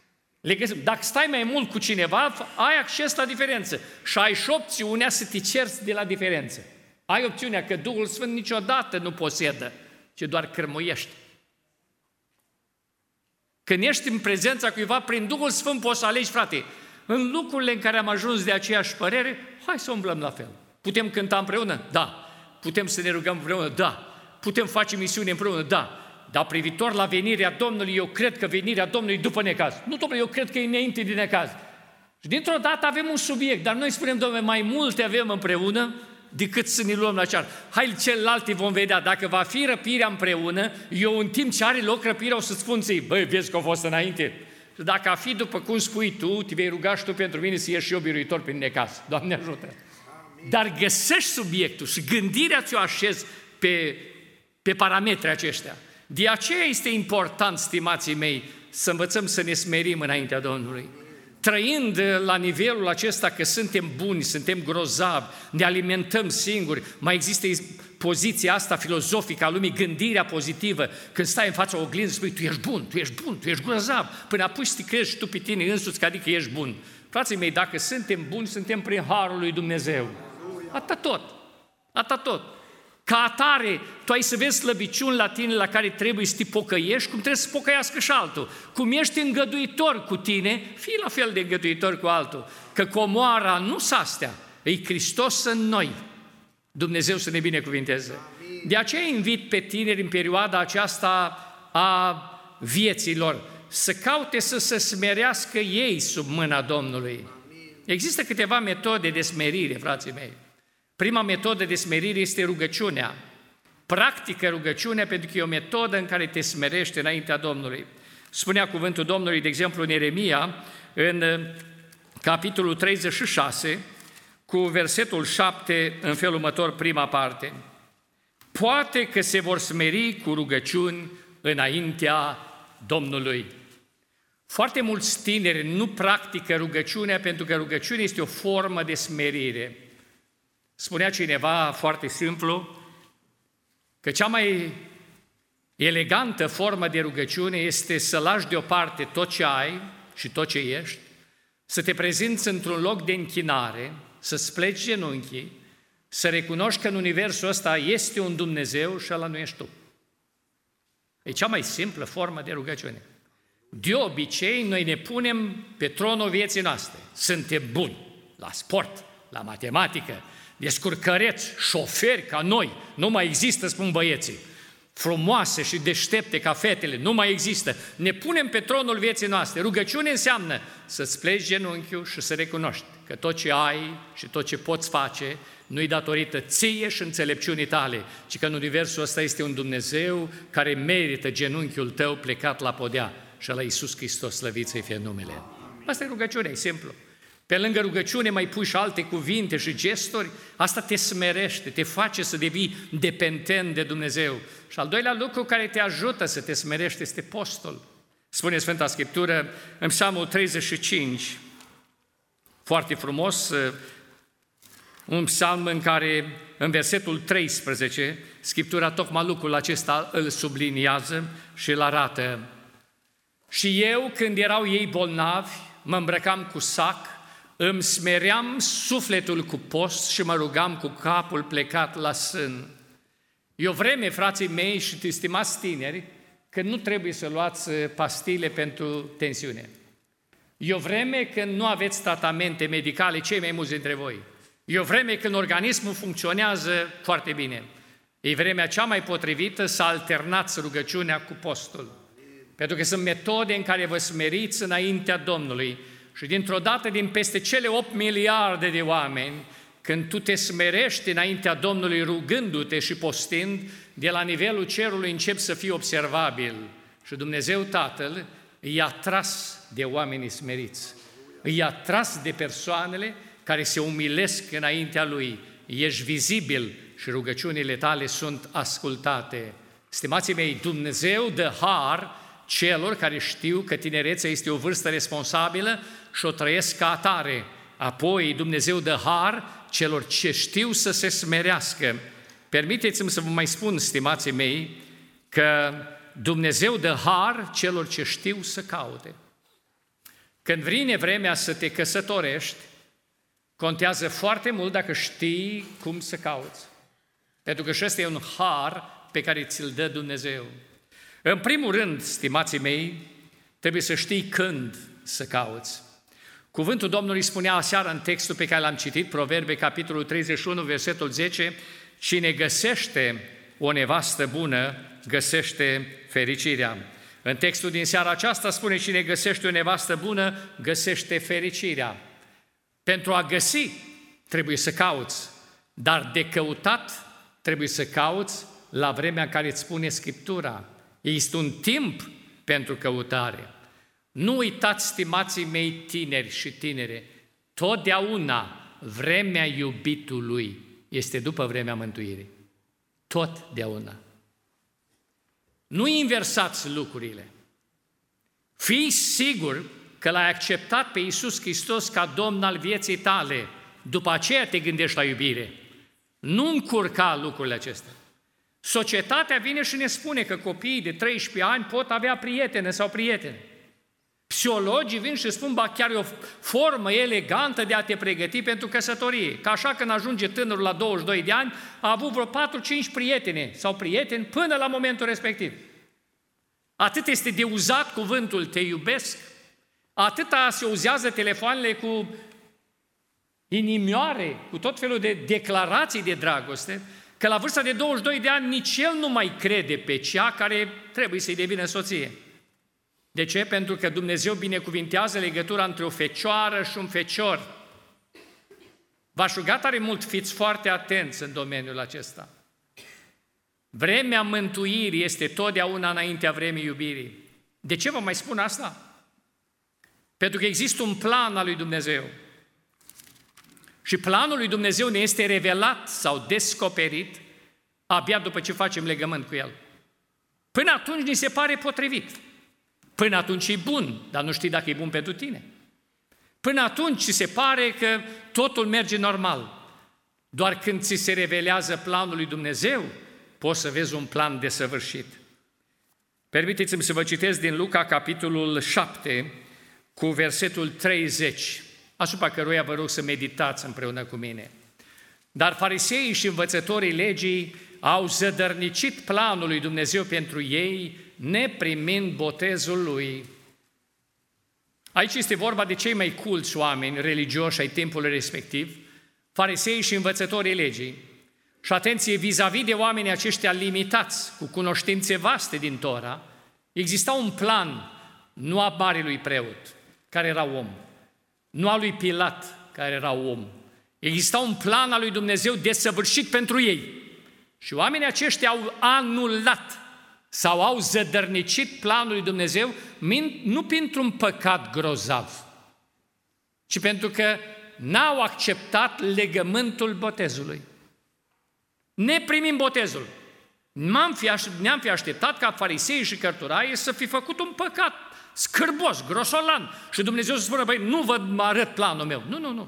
Le găsim. Dacă stai mai mult cu cineva, ai acces la diferență și ai și opțiunea să te cerți de la diferență. Ai opțiunea că Duhul Sfânt niciodată nu posedă, ci doar cârmuiește. Când ești în prezența cuiva, prin Duhul Sfânt poți să alegi, frate, în lucrurile în care am ajuns de aceeași părere, hai să umblăm la fel. Putem cânta împreună? Da. Putem să ne rugăm împreună? Da. Putem face misiune împreună? Da. Dar privitor la venirea Domnului, eu cred că venirea Domnului după necaz. Nu, domnule, eu cred că e înainte de necaz. Și dintr-o dată avem un subiect, dar noi spunem, domnule, mai multe avem împreună decât să ne luăm la ceară. Hai, celelalte vom vedea. Dacă va fi răpirea împreună, eu în timp ce are loc răpirea o să spun ție, băi, vezi că a fost înainte. Și dacă a fi după cum spui tu, te vei ruga și tu pentru mine să ieși și eu biruitor prin necaz. Doamne ajută! Amin. Dar găsești subiectul și gândirea ți-o așezi pe parametrii aceștia. De aceea este important, stimații mei, să învățăm să ne smerim înaintea Domnului. Trăind la nivelul acesta că suntem buni, suntem grozavi, ne alimentăm singuri, mai există poziția asta filozofică a lumii, gândirea pozitivă, când stai în fața oglinzii spui, tu ești bun, tu ești bun, tu ești grozav, până apuci să te crezi tu pe tine însuți, că adică ești bun. Frații mei, dacă suntem buni, suntem prin harul lui Dumnezeu. Atât tot. Ca atare, tu ai să vezi slăbiciuni la tine la care trebuie să te pocăiești, cum trebuie să pocăiască și altul. Cum ești îngăduitor cu tine, fii la fel de îngăduitor cu altul. Că comoara nu s-astea, e Hristos în noi. Dumnezeu să ne binecuvinteze. De aceea invit pe tineri în perioada aceasta a vieților să caute să se smerească ei sub mâna Domnului. Există câteva metode de smerire, frații mei. Prima metodă de smerire este rugăciunea. Practică rugăciunea pentru că e o metodă în care te smerești înaintea Domnului. Spunea cuvântul Domnului, de exemplu, în Ieremia, în capitolul 36, cu versetul 7, în felul următor, prima parte. Poate că se vor smeri cu rugăciuni înaintea Domnului. Foarte mulți tineri nu practică rugăciunea pentru că rugăciunea este o formă de smerire. Spunea cineva foarte simplu că cea mai elegantă formă de rugăciune este să lași deoparte tot ce ai și tot ce ești, să te prezinți într-un loc de închinare, să-ți pleci genunchii, să recunoști că în universul ăsta este un Dumnezeu și ăla nu ești tu. E cea mai simplă formă de rugăciune. De obicei, noi ne punem pe tronul vieții noastre. Suntem buni la sport, la matematică, descurcăreți, șoferi ca noi. Nu mai există, spun băieții. Frumoase și deștepte ca fetele, nu mai există. Ne punem pe tronul vieții noastre. Rugăciune înseamnă să-ți pleci genunchiul și să recunoști că tot ce ai și tot ce poți face nu-i datorită ție și înțelepciunii tale, ci că în universul ăsta este un Dumnezeu care merită genunchiul tău plecat la podea și la Iisus Hristos, slăvit să-i fie numele. Asta e rugăciunea, e simplu. Pe lângă rugăciune mai pui și alte cuvinte și gesturi, asta te smerește, te face să devii dependent de Dumnezeu. Și al doilea lucru care te ajută să te smerești este postul. Spune Sfânta Scriptură în Psalmul 35, foarte frumos, un psalm în care, în versetul 13, Scriptura tocmai lucrul acesta îl subliniază și îl arată. Și eu, când erau ei bolnavi, mă îmbrăcam cu sac, îmi smeream sufletul cu post și mă rugam cu capul plecat la sân. E o vreme, frații mei și stimați tineri, că nu trebuie să luați pastile pentru tensiune. E o vreme când nu aveți tratamente medicale, cei mai mulți dintre voi. E o vreme când organismul funcționează foarte bine. E vremea cea mai potrivită să alternați rugăciunea cu postul. Pentru că sunt metode în care vă smeriți înaintea Domnului și dintr-o dată din peste cele 8 miliarde de oameni, când tu te smerești înaintea Domnului rugându-te și postind, de la nivelul cerului începi să fii observabil. Și Dumnezeu Tatăl îi atras de oamenii smeriți, îi atras de persoanele care se umilesc înaintea Lui. Ești vizibil și rugăciunile tale sunt ascultate. Stimații mei, Dumnezeu dă har celor care știu că tinerețea este o vârstă responsabilă și o trăiesc ca atare. Apoi Dumnezeu dă har celor ce știu să se smerească. Permiteți-mi să vă mai spun, stimații mei, că Dumnezeu dă har celor ce știu să caute. Când vine vremea să te căsătorești, contează foarte mult dacă știi cum să cauți. Pentru că și ăsta e un har pe care ți-l dă Dumnezeu. În primul rând, stimații mei, trebuie să știi când să cauți. Cuvântul Domnului spunea aseară în textul pe care l-am citit, Proverbe, capitolul 31, versetul 10, cine găsește o nevastă bună, găsește fericirea. În textul din seara aceasta spune, cine găsește o nevastă bună, găsește fericirea. Pentru a găsi, trebuie să cauți, dar de căutat trebuie să cauți la vremea în care îți spune Scriptura. Este un timp pentru căutare. Nu uitați, stimații mei tineri și tinere, totdeauna vremea iubitului este după vremea mântuirii. Totdeauna. Nu inversați lucrurile. Fii sigur că l-ai acceptat pe Iisus Hristos ca Domn al vieții tale. După aceea te gândești la iubire. Nu încurca lucrurile acestea. Societatea vine și ne spune că copiii de 13 ani pot avea prietene sau prieteni. Psihologii vin și spun, ba chiar e o formă elegantă de a te pregăti pentru căsătorie. Că așa când ajunge tânărul la 22 de ani, a avut vreo 4-5 prietene sau prieteni până la momentul respectiv. Atât este de uzat cuvântul te iubesc, atâta se uzează telefoanele cu inimioare, cu tot felul de declarații de dragoste, că la vârsta de 22 de ani nici el nu mai crede pe cea care trebuie să-i devină soție. De ce? Pentru că Dumnezeu binecuvintează legătura între o fecioară și un fecior. V-aș ruga tare mult, fiți foarte atenți în domeniul acesta. Vremea mântuirii este totdeauna înaintea vremii iubirii. De ce vă mai spun asta? Pentru că există un plan al lui Dumnezeu. Și planul lui Dumnezeu ne este revelat sau descoperit abia după ce facem legământ cu El. Până atunci ni se pare potrivit. Până atunci e bun, dar nu știi dacă e bun pentru tine. Până atunci ți se pare că totul merge normal. Doar când ți se revelează planul lui Dumnezeu, poți să vezi un plan desăvârșit. Permiteți-mi să vă citesc din Luca, capitolul 7, cu versetul 30, asupra căruia vă rog să meditați împreună cu mine. Dar fariseii și învățătorii legii au zădărnicit planul lui Dumnezeu pentru ei, neprimind botezul lui. Aici este vorba de cei mai culți oameni religioși ai timpului respectiv, fariseii și învățătorii legii. Și atenție, vis-a-vis de oamenii aceștia limitați, cu cunoștințe vaste din Tora, exista un plan, nu a marelui preot, care era om, nu a lui Pilat, care era om. Exista un plan al lui Dumnezeu desăvârșit pentru ei. Și oamenii aceștia au anulat sau au zădărnicit planul lui Dumnezeu, nu pentru un păcat grozav, ci pentru că n-au acceptat legământul botezului. Ne primim botezul. Ne-am fi așteptat ca farisei și cărturarii să fi făcut un păcat scârbos, grosolan, și Dumnezeu să spună, băi, nu vă arăt planul meu. Nu.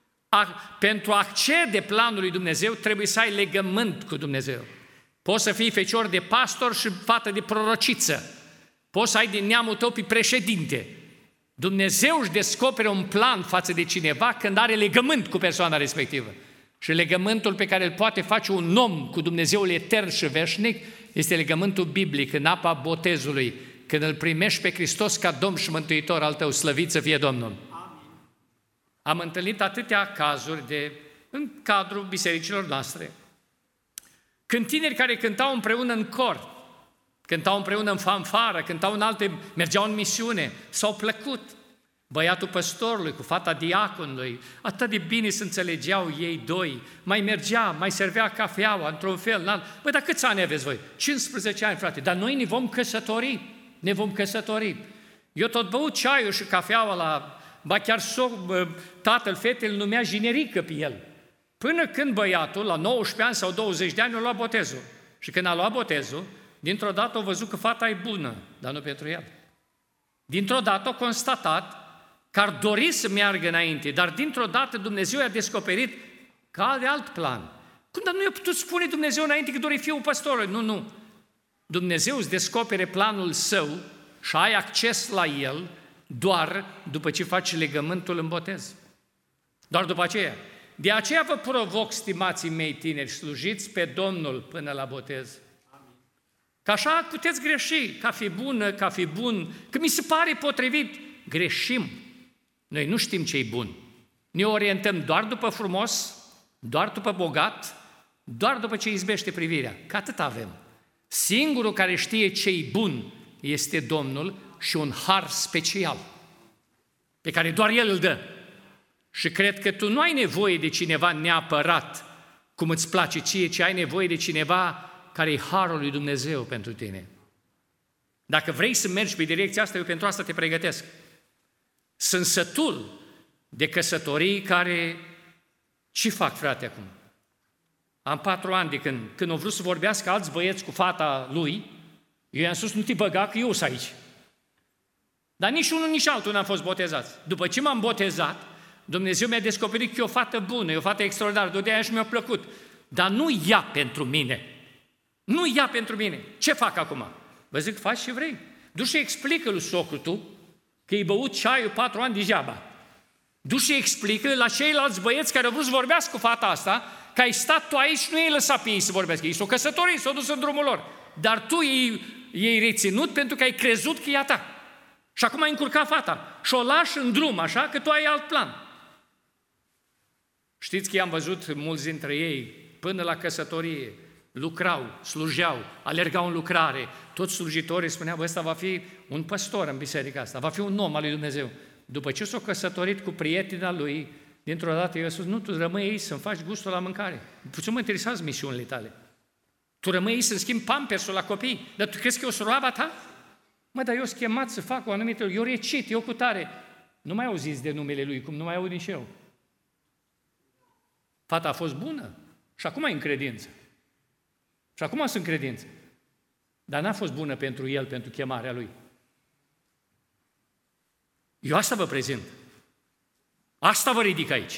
Pentru a accede planului lui Dumnezeu trebuie să ai legământ cu Dumnezeu. Poți să fii fecior de pastor și fată de prorociță. Poți să ai din neamul tău pe președinte. Dumnezeu își descoperă un plan față de cineva când are legământ cu persoana respectivă. Și legământul pe care îl poate face un om cu Dumnezeul etern și veșnic este legământul biblic în apa botezului, când îl primești pe Hristos ca Domn și Mântuitor al tău, slăvit să fie Domnul. Amin. Am întâlnit atâtea cazuri în cadrul bisericilor noastre, când tineri care cântau împreună în cor, cântau împreună în fanfară, cântau în mergeau în misiune, s-au plăcut. Băiatul păstorului cu fata diaconului, atât de bine se înțelegeau ei doi, mai servea cafeaua într-un fel, în alt. Băi, dar câți ani aveți voi? 15 ani, frate, dar noi ne vom căsători. Eu tot băut ceaiul și cafeaua chiar tatăl fetei îl numea jinerică pe el. Până când băiatul, la 19 ani sau 20 de ani, a luat botezul. Și când a luat botezul, dintr-o dată a văzut că fata e bună, dar nu pentru el. Dintr-o dată a constatat că ar dori să meargă înainte, dar dintr-o dată Dumnezeu i-a descoperit că are alt plan. Cum, dar nu i-a putut spune Dumnezeu înainte că dori fiul păstorului? Nu. Dumnezeu îți descopere planul său și ai acces la el doar după ce faci legământul în botez. Doar după aceea. De aceea vă provoc, stimații mei tineri, slujiți pe Domnul până la botez. Că așa puteți greși, ca fi bun, că mi se pare potrivit. Greșim. Noi nu știm ce-i bun. Ne orientăm doar după frumos, doar după bogat, doar după ce izbește privirea. Că atât avem. Singurul care știe ce-i bun este Domnul și un har special pe care doar El îl dă. Și cred că tu nu ai nevoie de cineva neapărat cum îți place ție, ci ai nevoie de cineva care e harul lui Dumnezeu pentru tine. Dacă vrei să mergi pe direcția asta, eu pentru asta te pregătesc. Sunt sătul de căsătorii care... Ce fac, frate, acum? Am 4 ani de când au vrut să vorbească alți băieți cu fata lui, eu i-am spus, nu te băga că eu sunt aici. Dar nici unul, nici altul n-am fost botezați. După ce m-am botezat, Dumnezeu mi-a descoperit că e o fată bună, e o fată extraordinară, de aia și mi-a plăcut. Dar nu ea pentru mine. Nu ea pentru mine. Ce fac acum? Vă zic, faci ce vrei. Du și explică lui socru tu că i-ai băut ceaiul 4 ani degeaba. Du și explică la ceilalți băieți care au vrut să vorbească cu fata asta, că ai stat tu aici, nu i-ai lăsat pe ei să vorbească. Ei s-au căsătorit, s-au dus în drumul lor. Dar tu i-ai reținut pentru că ai crezut că e a ta. Și acum ai încurcat fata și o lași în drum, așa că tu ai alt plan. Știți că i-am văzut mulți dintre ei până la căsătorie, lucrau, slujeau, alergau în lucrare. Toți slujitorii spuneau, ăsta va fi un păstor în biserica asta, va fi un om al lui Dumnezeu. După ce s-a căsătorit cu prietena lui, dintr-o dată eu spus, nu, tu rămâi aici să-mi faci gustul la mâncare. Ce mă interesează misiunile tale? Tu rămâi aici să-mi schimbi pampersul la copii, dar tu crezi că eu sunt roaba ta? Mă, dar eu sunt chemat să fac o anumită, eu recit, eu cu tare. Nu mai auziți de numele lui, cum nu mai aud nici eu. Fata a fost bună și acum e în credință. Și acum sunt în credință. Dar n-a fost bună pentru el, pentru chemarea lui. Eu asta vă prezint. Asta vă ridic aici.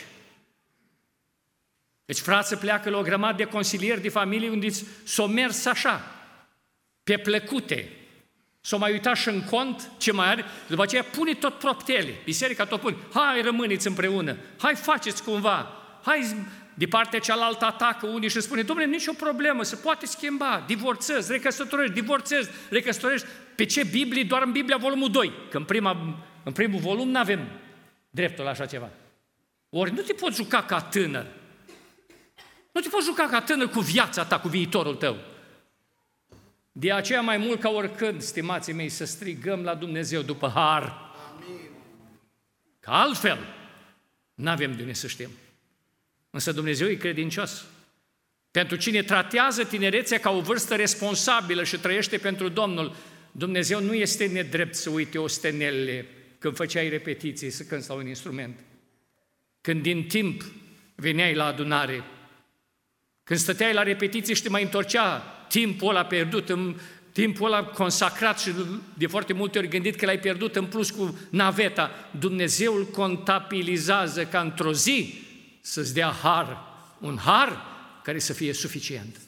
Deci frații pleacă la o grămadă de consilieri de familie unde s-o mers așa, pe plăcute. S-o mai uitat și în cont ce mai are, după aceea pune tot proptele. Biserica tot pune. Hai, rămâneți împreună. Hai, faceți cumva. Hai, de partea cealaltă atacă unii și spune, dom'le, nicio problemă, se poate schimba. Divorțezi, recăsătorești, divorțezi, recăsătorești. Pe ce Biblie? Doar în Biblia, volumul 2. Că în primul volum nu avem dreptul la așa ceva. Ori nu te poți juca ca tânăr. Nu te poți juca ca tânăr cu viața ta, cu viitorul tău. De aceea mai mult ca oricând, stimații mei, să strigăm la Dumnezeu după har. Amin. Că altfel n-avem de unde să știm. Însă Dumnezeu e credincios. Pentru cine tratează tinerețea ca o vârstă responsabilă și trăiește pentru Domnul, Dumnezeu nu este nedrept să uite ostenelele când făceai repetiții, să cânți la un instrument. Când din timp veneai la adunare, când stăteai la repetiții și te mai întorcea timpul ăla pierdut, timpul ăla consacrat și de foarte multe ori gândit că l-ai pierdut în plus cu naveta, Dumnezeu îl contabilizează ca într-o zi să-ți dea har, un har care să fie suficient.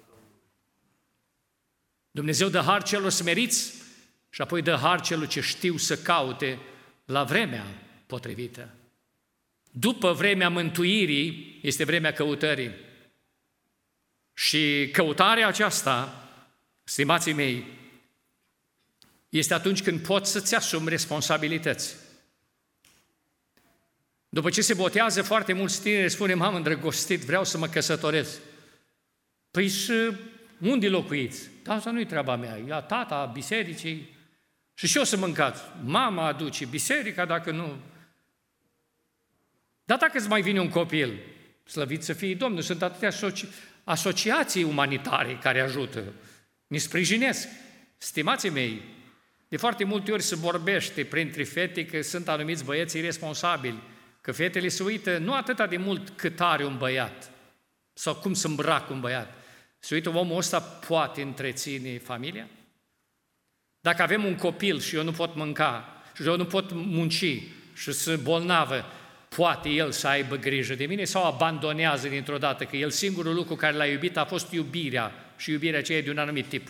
Dumnezeu dă har celor smeriți și apoi dă har celor ce știu să caute la vremea potrivită. După vremea mântuirii este vremea căutării. Și căutarea aceasta, stimații mei, este atunci când poți să-ți asumi responsabilități. După ce se botează foarte mulți tineri, spune, m-am îndrăgostit, vreau să mă căsătoresc. Păi și unde locuiți? Asta nu-i treaba mea, e a tata, a bisericii. Și eu să mâncați. Mama aduce, biserica dacă nu. Dar dacă îți mai vine un copil, slăvit să fie Domnul, sunt atâtea asociații umanitare care ajută, ne sprijinesc. Stimații mei, de foarte multe ori se vorbește printre fete că sunt anumiți băieți irresponsabili, că fetele se uită nu atât de mult cât are un băiat sau cum se îmbracă un băiat. Se uită, omul ăsta poate întreține familia? Dacă avem un copil și eu nu pot mânca și eu nu pot munci și sunt bolnavă, poate el să aibă grijă de mine sau abandonează dintr-o dată, că el singurul lucru care l-a iubit a fost iubirea și iubirea aceea de un anumit tip.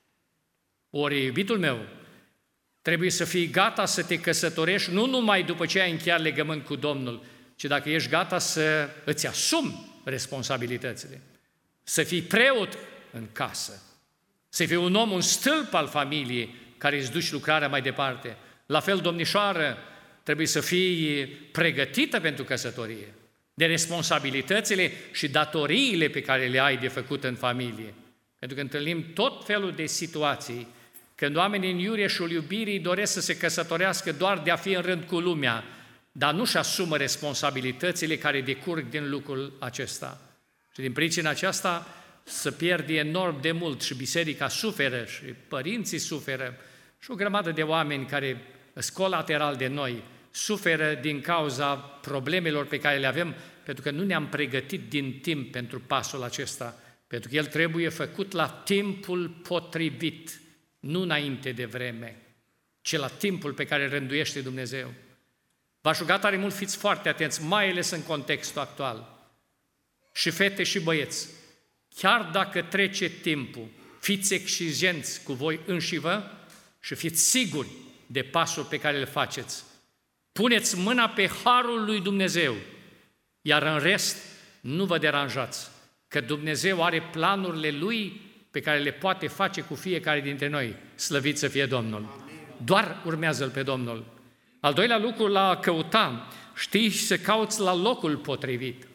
Ori, iubitul meu, trebuie să fii gata să te căsătorești nu numai după ce ai încheiat legământ cu Domnul, ci dacă ești gata să îți asumi responsabilitățile, să fii preot în casă, să fii un om, un stâlp al familiei care îți duci lucrarea mai departe. La fel, domnișoară, trebuie să fii pregătită pentru căsătorie, de responsabilitățile și datoriile pe care le ai de făcut în familie. Pentru că întâlnim tot felul de situații când oamenii în iureșul iubirii doresc să se căsătorească doar de a fi în rând cu lumea, dar nu-și asumă responsabilitățile care decurg din lucrul acesta. Și din pricina aceasta se pierde enorm de mult și biserica suferă și părinții suferă și o grămadă de oameni care sunt colateral de noi suferă din cauza problemelor pe care le avem, pentru că nu ne-am pregătit din timp pentru pasul acesta, pentru că el trebuie făcut la timpul potrivit, nu înainte de vreme, ci la timpul pe care îl rânduiește Dumnezeu. V-aș ruga tare mult, fiți foarte atenți, mai ales în contextul actual. Și fete și băieți, chiar dacă trece timpul, fiți exigenți cu voi înșivă și fiți siguri de pasul pe care îl faceți. Puneți mâna pe harul lui Dumnezeu, iar în rest nu vă deranjați, că Dumnezeu are planurile Lui pe care le poate face cu fiecare dintre noi. Slăvit să fie Domnul! Doar urmează-L pe Domnul. Al doilea lucru, la a căuta, știi să cauți la locul potrivit.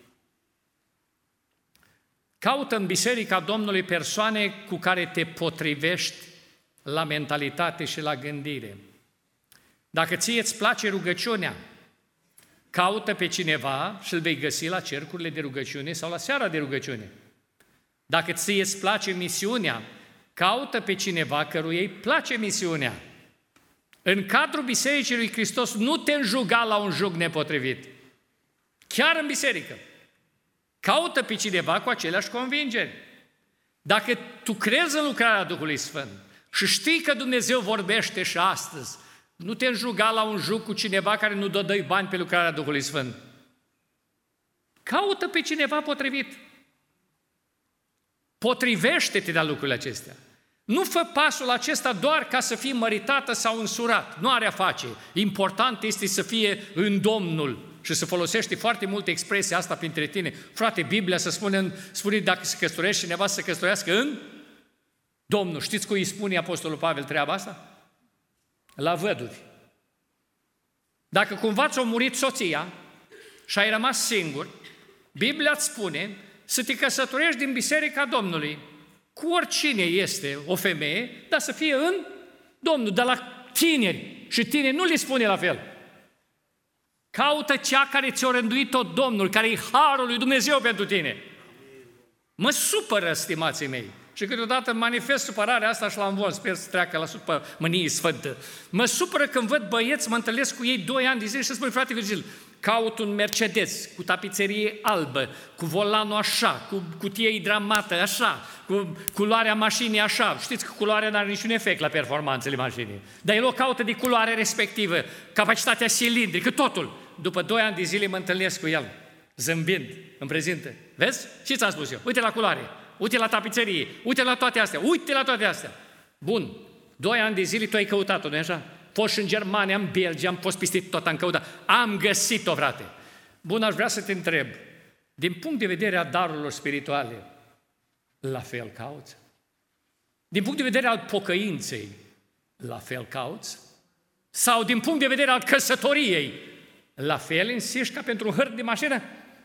Caută în Biserica Domnului persoane cu care te potrivești la mentalitate și la gândire. Dacă ție îți place rugăciunea, Caută pe cineva și îl vei găsi la cercurile de rugăciune sau la seara de rugăciune. Dacă ție îți place misiunea, caută pe cineva căruia îi place misiunea. În cadrul Bisericii lui Hristos nu te înjuga la un jug nepotrivit. Chiar în biserică. Caută pe cineva cu aceleași convingeri. Dacă tu crezi în lucrarea Duhului Sfânt și știi că Dumnezeu vorbește și astăzi, nu te înjuga la un jug cu cineva care nu dă doi bani pe lucrarea Duhului Sfânt. Caută pe cineva potrivit. Potrivește-te la lucrurile acestea. Nu fă pasul acesta doar ca să fii măritată sau însurat. Nu are a face. Important este să fie în Domnul. Și să folosești foarte multe expresii asta printre tine. Frate, Biblia spune dacă se căsătorește cineva să se căsătorească în Domnul. Știți cui îi spune Apostolul Pavel treaba asta? La văduvi. Dacă cumva ți-a murit soția și ai rămas singur, Biblia îți spune să te căsătorești din Biserica Domnului cu oricine este o femeie, dar să fie în Domnul, de la tineri. Și tineri nu le spune la fel. Caută cea care ți-a rânduit-o Domnul, care e harul lui Dumnezeu pentru tine. Mă supără, stimații mei. Și câteodată manifest supărarea asta și la învon, sper să treacă la mânie sfântă. Mă supără când văd băieți, mă întâlnesc cu ei 2 ani de zile și spun, frate Virgil, caut un Mercedes cu tapiserie albă, cu volanul așa, cu cutie hidramată așa, cu culoarea mașinii așa. Știți că culoarea nu are niciun efect la performanțele mașinii. Dar el o caută de culoare respectivă, capacitatea cilindrică, totul. După 2 ani de zile mă întâlnesc cu el, zâmbind, îmi prezintă. Vezi? Ce ți-am spus eu? Uite la culoare, uite la tapiserie, uite la toate astea, uite la toate astea. Bun, 2 ani de zile tu ai căutat-o, nu-i așa? Fost în Germania, în Belgia, am fost peste tot, am căutat. Am găsit-o, frate. Bun, aș vrea să te întreb, din punct de vedere a darurilor spirituale, la fel cauți? Din punct de vedere al pocăinței, la fel cauți? Sau din punct de vedere al căsătoriei, la fel insiști ca pentru un hârt de mașină?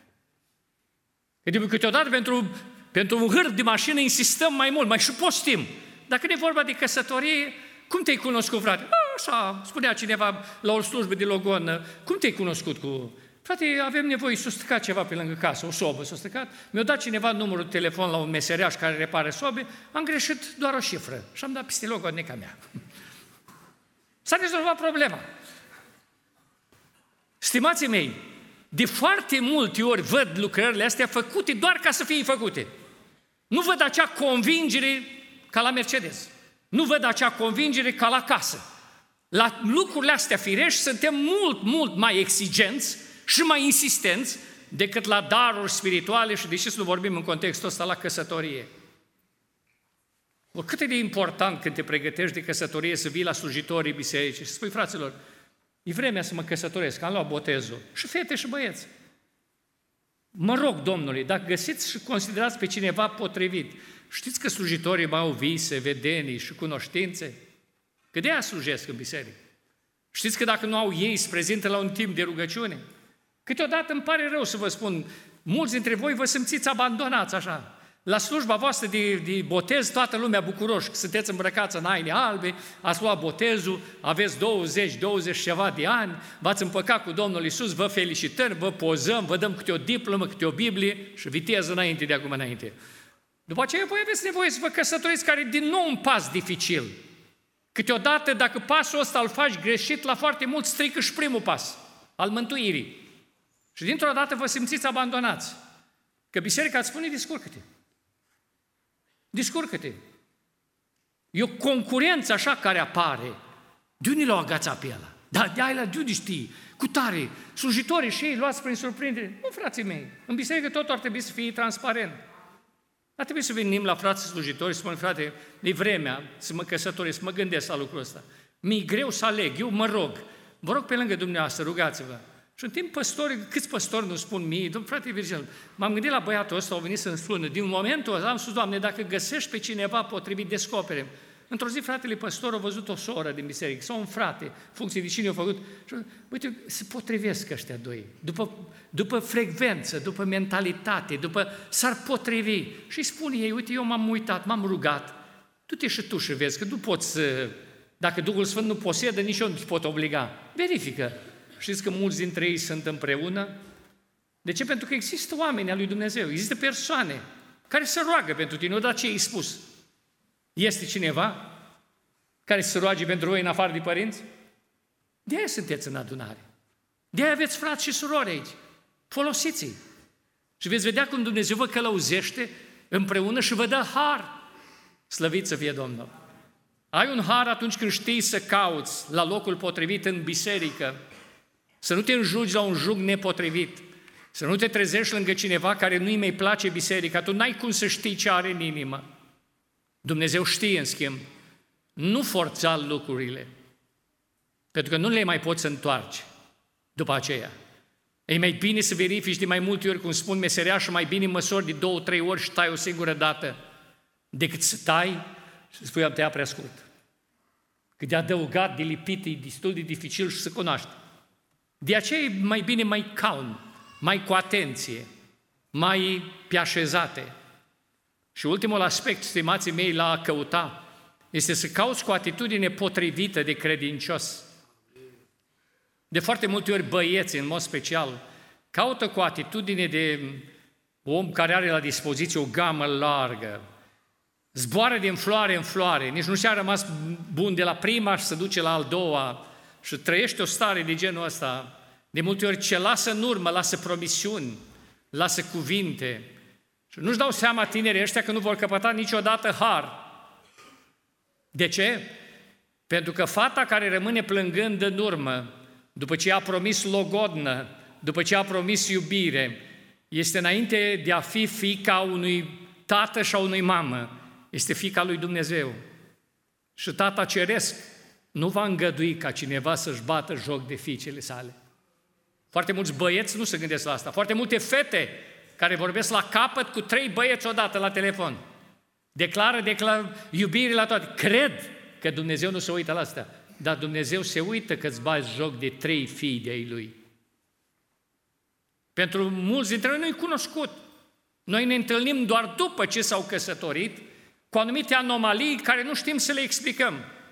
Câteodată pentru un hârt de mașină insistăm mai mult, mai și postim. Dacă e vorba de căsătorie, cum te-ai cunoscut, frate? Așa, spunea cineva la o slujbă de logon, cum te-ai cunoscut cu... Frate, avem nevoie, s-a stricat ceva pe lângă casă, o sobă s-a stricat, mi-a dat cineva numărul de telefon la un meseriaș care repare sobe, am greșit doar o șifră și am dat peste logoneca mea. S-a rezolvat problema. Stimații mei, de foarte multe ori văd lucrările astea făcute doar ca să fie făcute. Nu văd acea convingere ca la Mercedes. Nu văd acea convingere ca la casă. La lucrurile astea firești suntem mult, mult mai exigenți și mai insistenți decât la daruri spirituale și deși să nu vorbim în contextul ăsta la căsătorie. Cât e de important când te pregătești de căsătorie să vii la slujitorii bisericii și spui, fraților, e vremea să mă căsătoresc, am luat botezul. Și fete și băieți. Mă rog Domnului, dacă găsiți și considerați pe cineva potrivit, știți că slujitorii mai au vise, vedenii și cunoștințe? Că de-aia slujesc în biserică. Știți că dacă nu au ei, se prezintă la un timp de rugăciune? Câteodată îmi pare rău să vă spun, mulți dintre voi vă simțiți abandonați așa. La slujba voastră de botez, toată lumea bucuroși, că sunteți îmbrăcați în haine albe, ați luat botezul, aveți 20 ceva de ani, v-ați împăcat cu Domnul Iisus, vă felicităm, vă pozăm, vă dăm câte o diplomă, câte o Biblie și viteză înainte de acum înainte. După aceea voi aveți nevoie să vă căsătoriți, care e din nou un pas dificil. Câteodată, dacă pasul ăsta îl faci greșit, la foarte mult strică și primul pas, al mântuirii. Și dintr-o dată vă simțiți abandonați. Că biserica îți spune, descurcă-te. Descurcă-te. E o concurență așa care apare. De unde l-au agațat pe ăla? Da, de aia, de unde știi? Cu tare, slujitorii și ei luați prin surprindere. Nu, frații mei, în biserică totul ar trebui să fie transparent. Ar trebui să venim la frații slujitori și să spun, frate, e vremea să mă căsătoresc, să mă gândesc la lucrul ăsta. Mi-e greu să aleg, eu mă rog. Vă rog pe lângă dumneavoastră, rugați-vă. Și în timp câți păstori nu spun mie, domn frate Virgil, m-am gândit la băiatul ăsta, au venit să-mi spună, din momentul ăsta am spus, Doamne, dacă găsești pe cineva potrivit, descopere. Într-o zi, fratele păstor a văzut o soră din biserică, sau un frate, funcție de cine a făcut, și uite, se potrivesc ăștia doi, după frecvență, după mentalitate, s-ar potrivi. Și spune ei, uite, eu m-am uitat, m-am rugat, du-te și tu și vezi, că nu poți, dacă Duhul Sfânt nu posedă, nici eu nu te pot obliga. Verifică. Știți că mulți dintre ei sunt împreună? De ce? Pentru că există oameni al lui Dumnezeu, există persoane care se roagă pentru tine, odată ce i-ai spus. Este cineva care se roage pentru voi în afară de părinți? De-aia sunteți în adunare. De-aia aveți frați și surori aici. Folosiți-i. Și veți vedea cum Dumnezeu vă călăuzește împreună și vă dă har. Slăvit să fie Domnul! Ai un har atunci când știi să cauți la locul potrivit în biserică, să nu te înjugi la un jug nepotrivit, să nu te trezești lângă cineva care nu-i mai place biserica, tu n-ai cum să știi ce are în inimă. Dumnezeu știe, în schimb. Nu forța lucrurile, pentru că nu le mai poți întoarce după aceea. E mai bine să verifici de mai multe ori, cum spun meseriașul, mai bine măsori de 2-3 ori și tai o singură dată, decât să tai și să spui, am tăiat prea scurt. Că de adăugat, de lipit, e destul de dificil și să cunoaște. De aceea e mai bine mai calm, mai cu atenție, mai pe așezate. Și ultimul aspect, stimații mei, la a căuta, este să cauți cu atitudine potrivită de credincios. De foarte multe ori băieții, în mod special, caută cu atitudine de om care are la dispoziție o gamă largă, zboară din floare în floare, nici nu și-a rămas bun de la prima și se duce la al doua și trăiește o stare de genul ăsta. De multe ori ce lasă în urmă, lasă promisiuni, lasă cuvinte. Și nu-și dau seama tinerii ăștia că nu vor căpăta niciodată har. De ce? Pentru că fata care rămâne plângând în urmă, după ce a promis logodnă, după ce a promis iubire, este înainte de a fi fiica unui tată și a unui mamă, este fiica lui Dumnezeu. Și Tata Ceresc nu va îngădui ca cineva să-și bată joc de fiicele sale. Foarte mulți băieți nu se gândesc la asta. Foarte multe fete care vorbesc la capăt cu 3 băieți odată la telefon. Declară iubire la toate. Cred că Dumnezeu nu se uită la asta. Dar Dumnezeu se uită că îți bagi joc de 3 fii de-ai Lui. Pentru mulți dintre noi nu-i cunoscut. Noi ne întâlnim doar după ce s-au căsătorit, cu anumite anomalii care nu știm să le explicăm.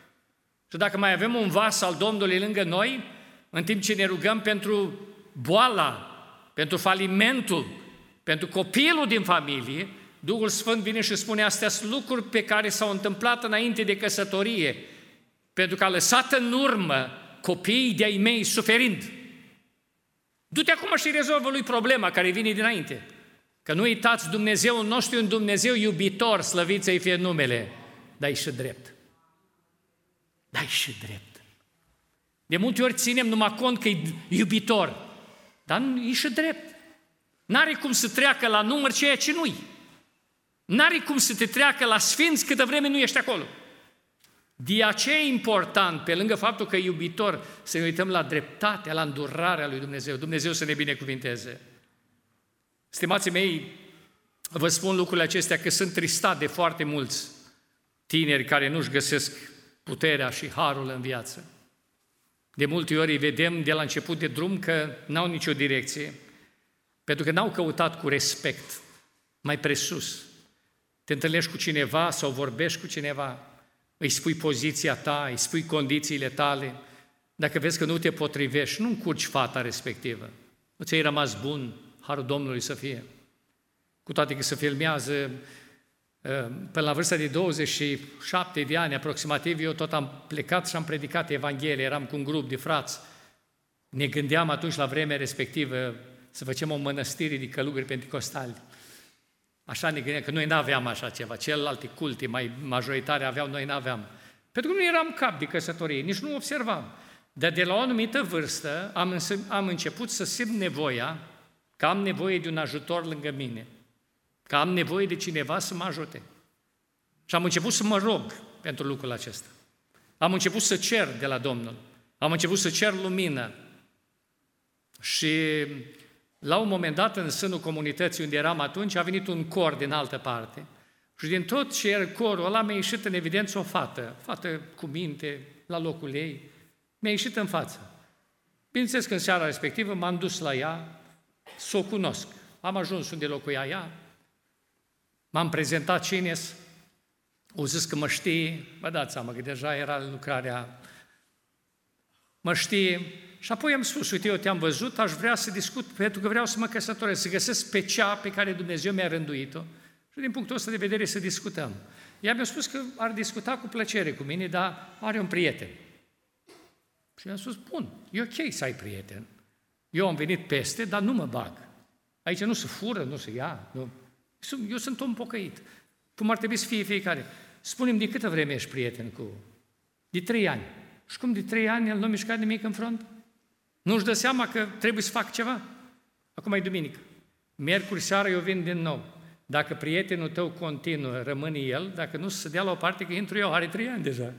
Și dacă mai avem un vas al Domnului lângă noi, în timp ce ne rugăm pentru boala, pentru falimentul, pentru copilul din familie, Duhul Sfânt vine și spune, astea sunt lucruri pe care s-au întâmplat înainte de căsătorie, pentru că a lăsat în urmă copiii de-ai mei suferind. Du-te acum și rezolvă lui problema care vine dinainte. Că nu uitați, Dumnezeul nostru e un Dumnezeu iubitor, slăvit să-i fie numele, dar e și drept. Dar e și drept. De multe ori ținem numai cont că e iubitor, dar e și drept. N-are cum să treacă la număr ceea ce nu-i. N-are cum să te treacă la sfinți câtă vreme nu ești acolo. De aceea e important, pe lângă faptul că e iubitor, să ne uităm la dreptatea, la îndurarea lui Dumnezeu. Dumnezeu să ne binecuvinteze. Stimații mei, vă spun lucrurile acestea că sunt tristat de foarte mulți tineri care nu-și găsesc puterea și harul în viață. De multe ori îi vedem de la început de drum că n-au nicio direcție, pentru că n-au căutat cu respect, mai presus. Te întâlnești cu cineva sau vorbești cu cineva, îi spui poziția ta, îi spui condițiile tale. Dacă vezi că nu te potrivești, nu încurci fata respectivă. Nu ți-ai rămas bun, harul Domnului să fie. Cu toate că se filmează până la vârsta de 27 de ani aproximativ, eu tot am plecat și am predicat Evanghelie, eram cu un grup de frați. Ne gândeam atunci la vremea respectivă să facem o mănăstire de călugări penticostali. Așa ne gândeam, că noi n-aveam așa ceva, celelalte culte mai majoritare aveau, noi n-aveam. Pentru că nu eram cap de căsătorie, nici nu observam. Dar de la o anumită vârstă am început să simt nevoia că am nevoie de un ajutor lângă mine, că am nevoie de cineva să mă ajute. Și am început să mă rog pentru lucrul acesta. Am început să cer de la Domnul. Am început să cer lumină. Și la un moment dat, în sânul comunității unde eram atunci, a venit un cor din altă parte. Și din tot ce era corul ăla mi-a ieșit în evidență o fată cu minte, la locul ei, mi-a ieșit în față. Bineînțeles că în seara respectivă m-am dus la ea, să o cunosc. Am ajuns unde locuia ea, m-am prezentat cine-s, o zis că mă știe, vă dați seama că deja era lucrarea, mă știe Și apoi am spus, uite, eu te-am văzut, aș vrea să discut, pentru că vreau să mă căsătoresc, să găsesc pe cea pe care Dumnezeu mi-a rânduit-o și din punctul ăsta de vedere să discutăm. Ea mi-a spus că ar discuta cu plăcere cu mine, dar are un prieten. Și i-am spus, bun, e ok să ai prieten. Eu am venit peste, dar nu mă bag. Aici nu se fură, nu se ia. Nu. Eu sunt om pocăit. Cum ar trebui să fie fiecare? Spune-mi, de câtă vreme ești prieten cu... De 3 ani. Și cum de 3 ani el nu a mișcat nimic în front? Nu-și dă seama că trebuie să fac ceva? Acum e duminică. Miercuri seara eu vin din nou. Dacă prietenul tău continuă, rămâne el, dacă nu se dea la o parte că intru eu, are 3 ani deja.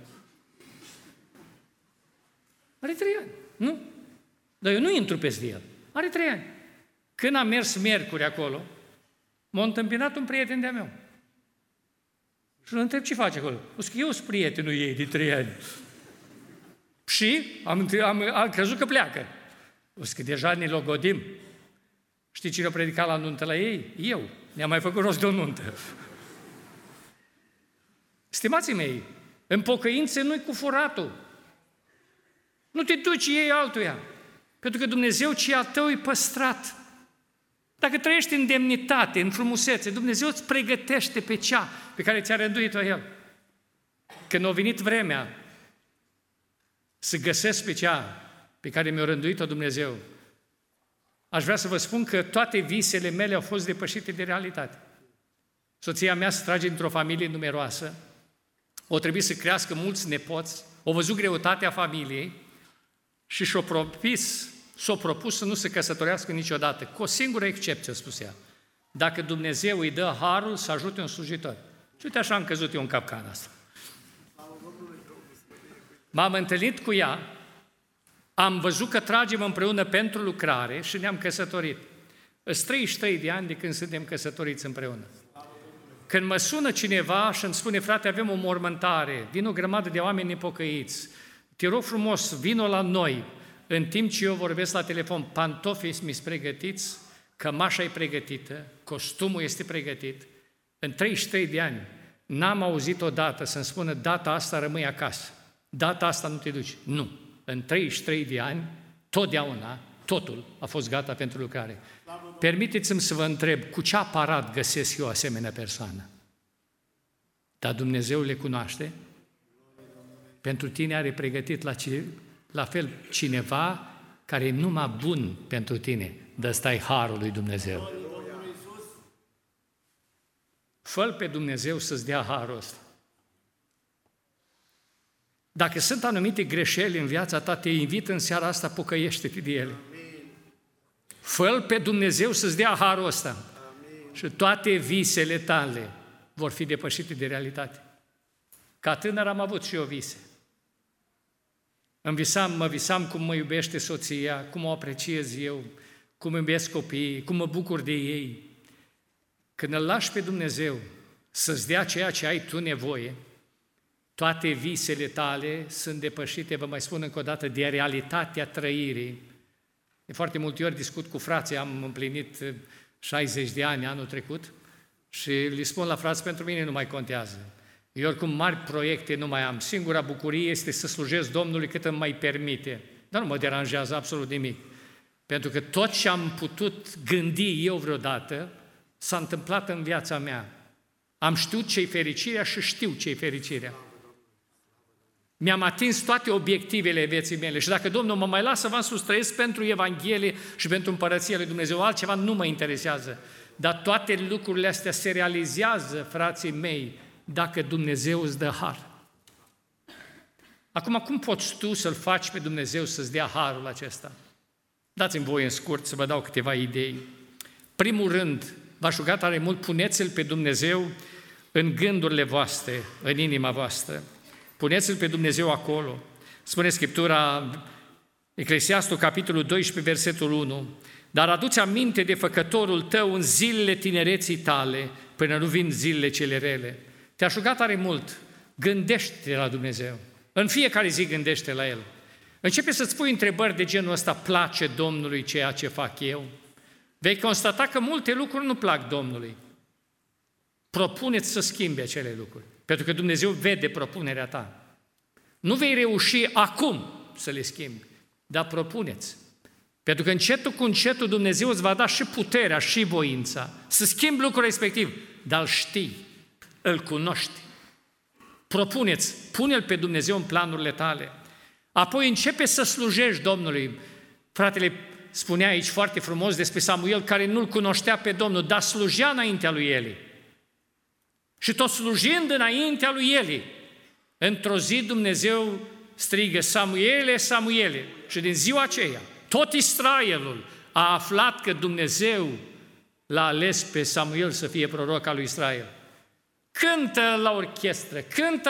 Are 3 ani, nu? Dar eu nu intru peste el. Are 3 ani. Când am mers miercuri acolo, m-a întâmpinat un prieten de-a meu. Și îl întreb ce face acolo. O să că eu sunt prietenul ei de 3 ani. Și am crezut că pleacă. O să că deja ne logodim. Știi cine a predicat la nuntă la ei? Eu. Ne-am mai făcut rost de o nuntă. Stimații mei, în pocăință nu-i cu furatul. Nu te duci ei altuia. Pentru că Dumnezeu ce al tău e păstrat. Dacă trăiești în demnitate, în frumusețe, Dumnezeu îți pregătește pe cea pe care ți-a rânduit-o El. Când a venit vremea să găsesc pe cea pe care mi-a rânduit-o Dumnezeu, aș vrea să vă spun că toate visele mele au fost depășite de realitate. Soția mea se trage într-o familie numeroasă, o trebuie să crească mulți nepoți, o văzut greutatea familiei și s-a propus să nu se căsătorească niciodată, cu o singură excepție, a spus ea. Dacă Dumnezeu îi dă harul să ajute un slujitor. Și uite așa am căzut eu în capcana asta. M-am întâlnit cu ea, am văzut că tragem împreună pentru lucrare și ne-am căsătorit. Sunt 33 de ani de când suntem căsătoriți împreună. Când mă sună cineva și îmi spune, frate, avem o mormântare, vin o grămadă de oameni nepocăiți, te rog frumos, vino la noi, în timp ce eu vorbesc la telefon, pantofii mi-s pregătiți, cămașa e pregătită, costumul este pregătit. În 33 de ani n-am auzit odată să-mi spună, data asta rămâi acasă, data asta nu te duci. Nu. În 33 de ani, totdeauna, totul a fost gata pentru lucrare. Permiteți-mi să vă întreb, cu ce aparat găsesc eu asemenea persoană? Dar Dumnezeu le cunoaște? Pentru tine are pregătit la fel cineva care e numai bun pentru tine. Dă stai harul lui Dumnezeu. Fă-L pe Dumnezeu să-ți dea harul ăsta. Dacă sunt anumite greșeli în viața ta, te invit în seara asta, pocăiește-te de ele. Fă-L pe Dumnezeu să-ți dea harul ăsta. Și toate visele tale vor fi depășite de realitate. Ca tânăr am avut și eu vise. Mă visam cum mă iubește soția, cum o apreciez eu, cum iubesc copiii, cum mă bucur de ei. Când îl lași pe Dumnezeu să-ți dea ceea ce ai tu nevoie, toate visele tale sunt depășite, vă mai spun încă o dată, de realitatea trăirii. De foarte multe ori discut cu frații, am împlinit 60 de ani anul trecut și le spun la frați, pentru mine nu mai contează. Eu oricum mari proiecte nu mai am. Singura bucurie este să slujesc Domnului cât îmi mai permite. Dar nu mă deranjează absolut nimic. Pentru că tot ce am putut gândi eu vreodată s-a întâmplat în viața mea. Am știut ce-i fericirea și știu ce-i fericirea. Mi-am atins toate obiectivele vieții mele și dacă Domnul mă mai lasă, v-am spus, trăiesc pentru Evanghelie și pentru Împărăția lui Dumnezeu. Altceva nu mă interesează. Dar toate lucrurile astea se realizează, frații mei, dacă Dumnezeu îți dă har. Acum, cum poți tu să-L faci pe Dumnezeu să-ți dea harul acesta? Dați-mi voie în scurt să vă dau câteva idei. Primul rând, v-aș ruga tare mult, puneți-L pe Dumnezeu în gândurile voastre, în inima voastră. Puneți-L pe Dumnezeu acolo. Spune Scriptura, Eclesiastul, capitolul 12, versetul 1, dar adu-ți aminte de făcătorul tău în zilele tinereții tale, până nu vin zilele cele rele. Te-aș ruga tare mult, gândește la Dumnezeu. În fiecare zi gândește la El. Începe să-ți pui întrebări de genul ăsta, place Domnului ceea ce fac eu? Vei constata că multe lucruri nu plac Domnului. Propuneți să schimbi acele lucruri, pentru că Dumnezeu vede propunerea ta. Nu vei reuși acum să le schimbi. dar propuneți. Pentru că încetul cu încetul Dumnezeu îți va da și puterea și voința să schimbi lucrul respectiv, dar îl știi, îl cunoști. Propuneți, pune-L pe Dumnezeu în planurile tale. Apoi începe să slujești Domnului. Fratele spunea aici foarte frumos despre Samuel, care nu-L cunoștea pe Domnul, dar slujea înaintea lui Eli. Și tot slujind înaintea lui Eli, într-o zi Dumnezeu strigă, Samuele, Samuele. Și din ziua aceea, tot Israelul a aflat că Dumnezeu l-a ales pe Samuel să fie proroc al lui Israel. Cântă la orchestră, cântă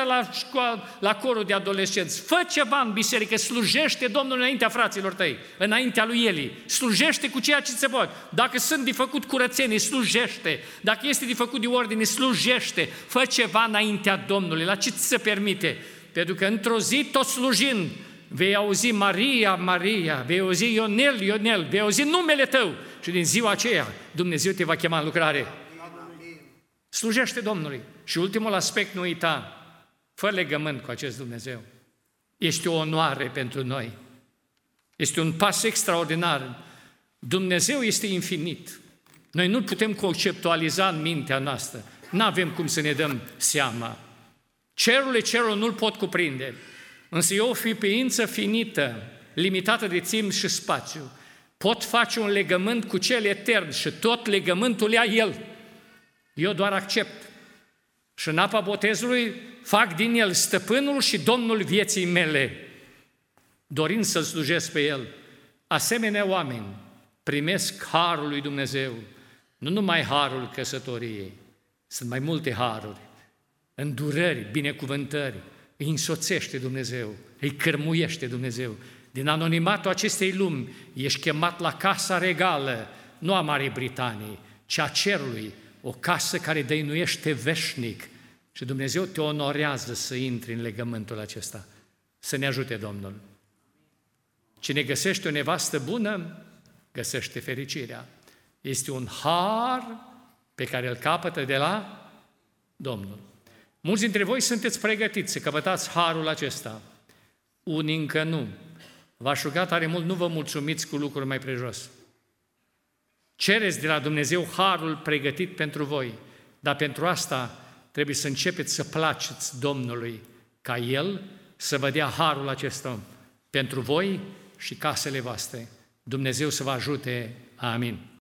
la corul de adolescenți, fă ceva în biserică, slujește Domnul înaintea fraților tăi, înaintea lui Eli, slujește cu ceea ce ți se poate. Dacă sunt de făcut curățenie, slujește. Dacă este de făcut de ordine, slujește. Fă ceva înaintea Domnului, la ce ți se permite. Pentru că într-o zi, tot slujind, vei auzi Maria, Maria, vei auzi Ionel, Ionel, vei auzi numele tău și din ziua aceea Dumnezeu te va chema în lucrare. Slujește Domnului. Și ultimul aspect, nu uita, fă legământ cu acest Dumnezeu. Este o onoare pentru noi. Este un pas extraordinar. Dumnezeu este infinit. Noi nu putem conceptualiza în mintea noastră. Nu avem cum să ne dăm seama. Cerul nu-l pot cuprinde. Însă eu, o ființă finită, limitată de timp și spațiu, pot face un legământ cu cel etern și tot legământul ia El. Eu doar accept. Și în apa botezului fac din El stăpânul și Domnul vieții mele, dorind să-L slujesc pe El. Asemenea oameni primesc harul lui Dumnezeu, nu numai harul căsătoriei, sunt mai multe haruri, îndurări, binecuvântări, îi însoțește Dumnezeu, îi cărmuiește Dumnezeu. Din anonimatul acestei lumi ești chemat la casa regală, nu a Marii Britanii, ci a cerului, o casă care dăinuiește veșnic. Și Dumnezeu te onorează să intri în legământul acesta. Să ne ajute Domnul. Cine găsește o nevastă bună, găsește fericirea. Este un har pe care îl capătă de la Domnul. Mulți dintre voi sunteți pregătiți să căpătați harul acesta. Unii încă nu. V-aș ruga tare mult, nu vă mulțumiți cu lucruri mai prejos. Cereți de la Dumnezeu harul pregătit pentru voi, dar pentru asta trebuie să începeți să placeți Domnului, ca El să vă dea harul acesta pentru voi și casele voastre. Dumnezeu să vă ajute. Amin.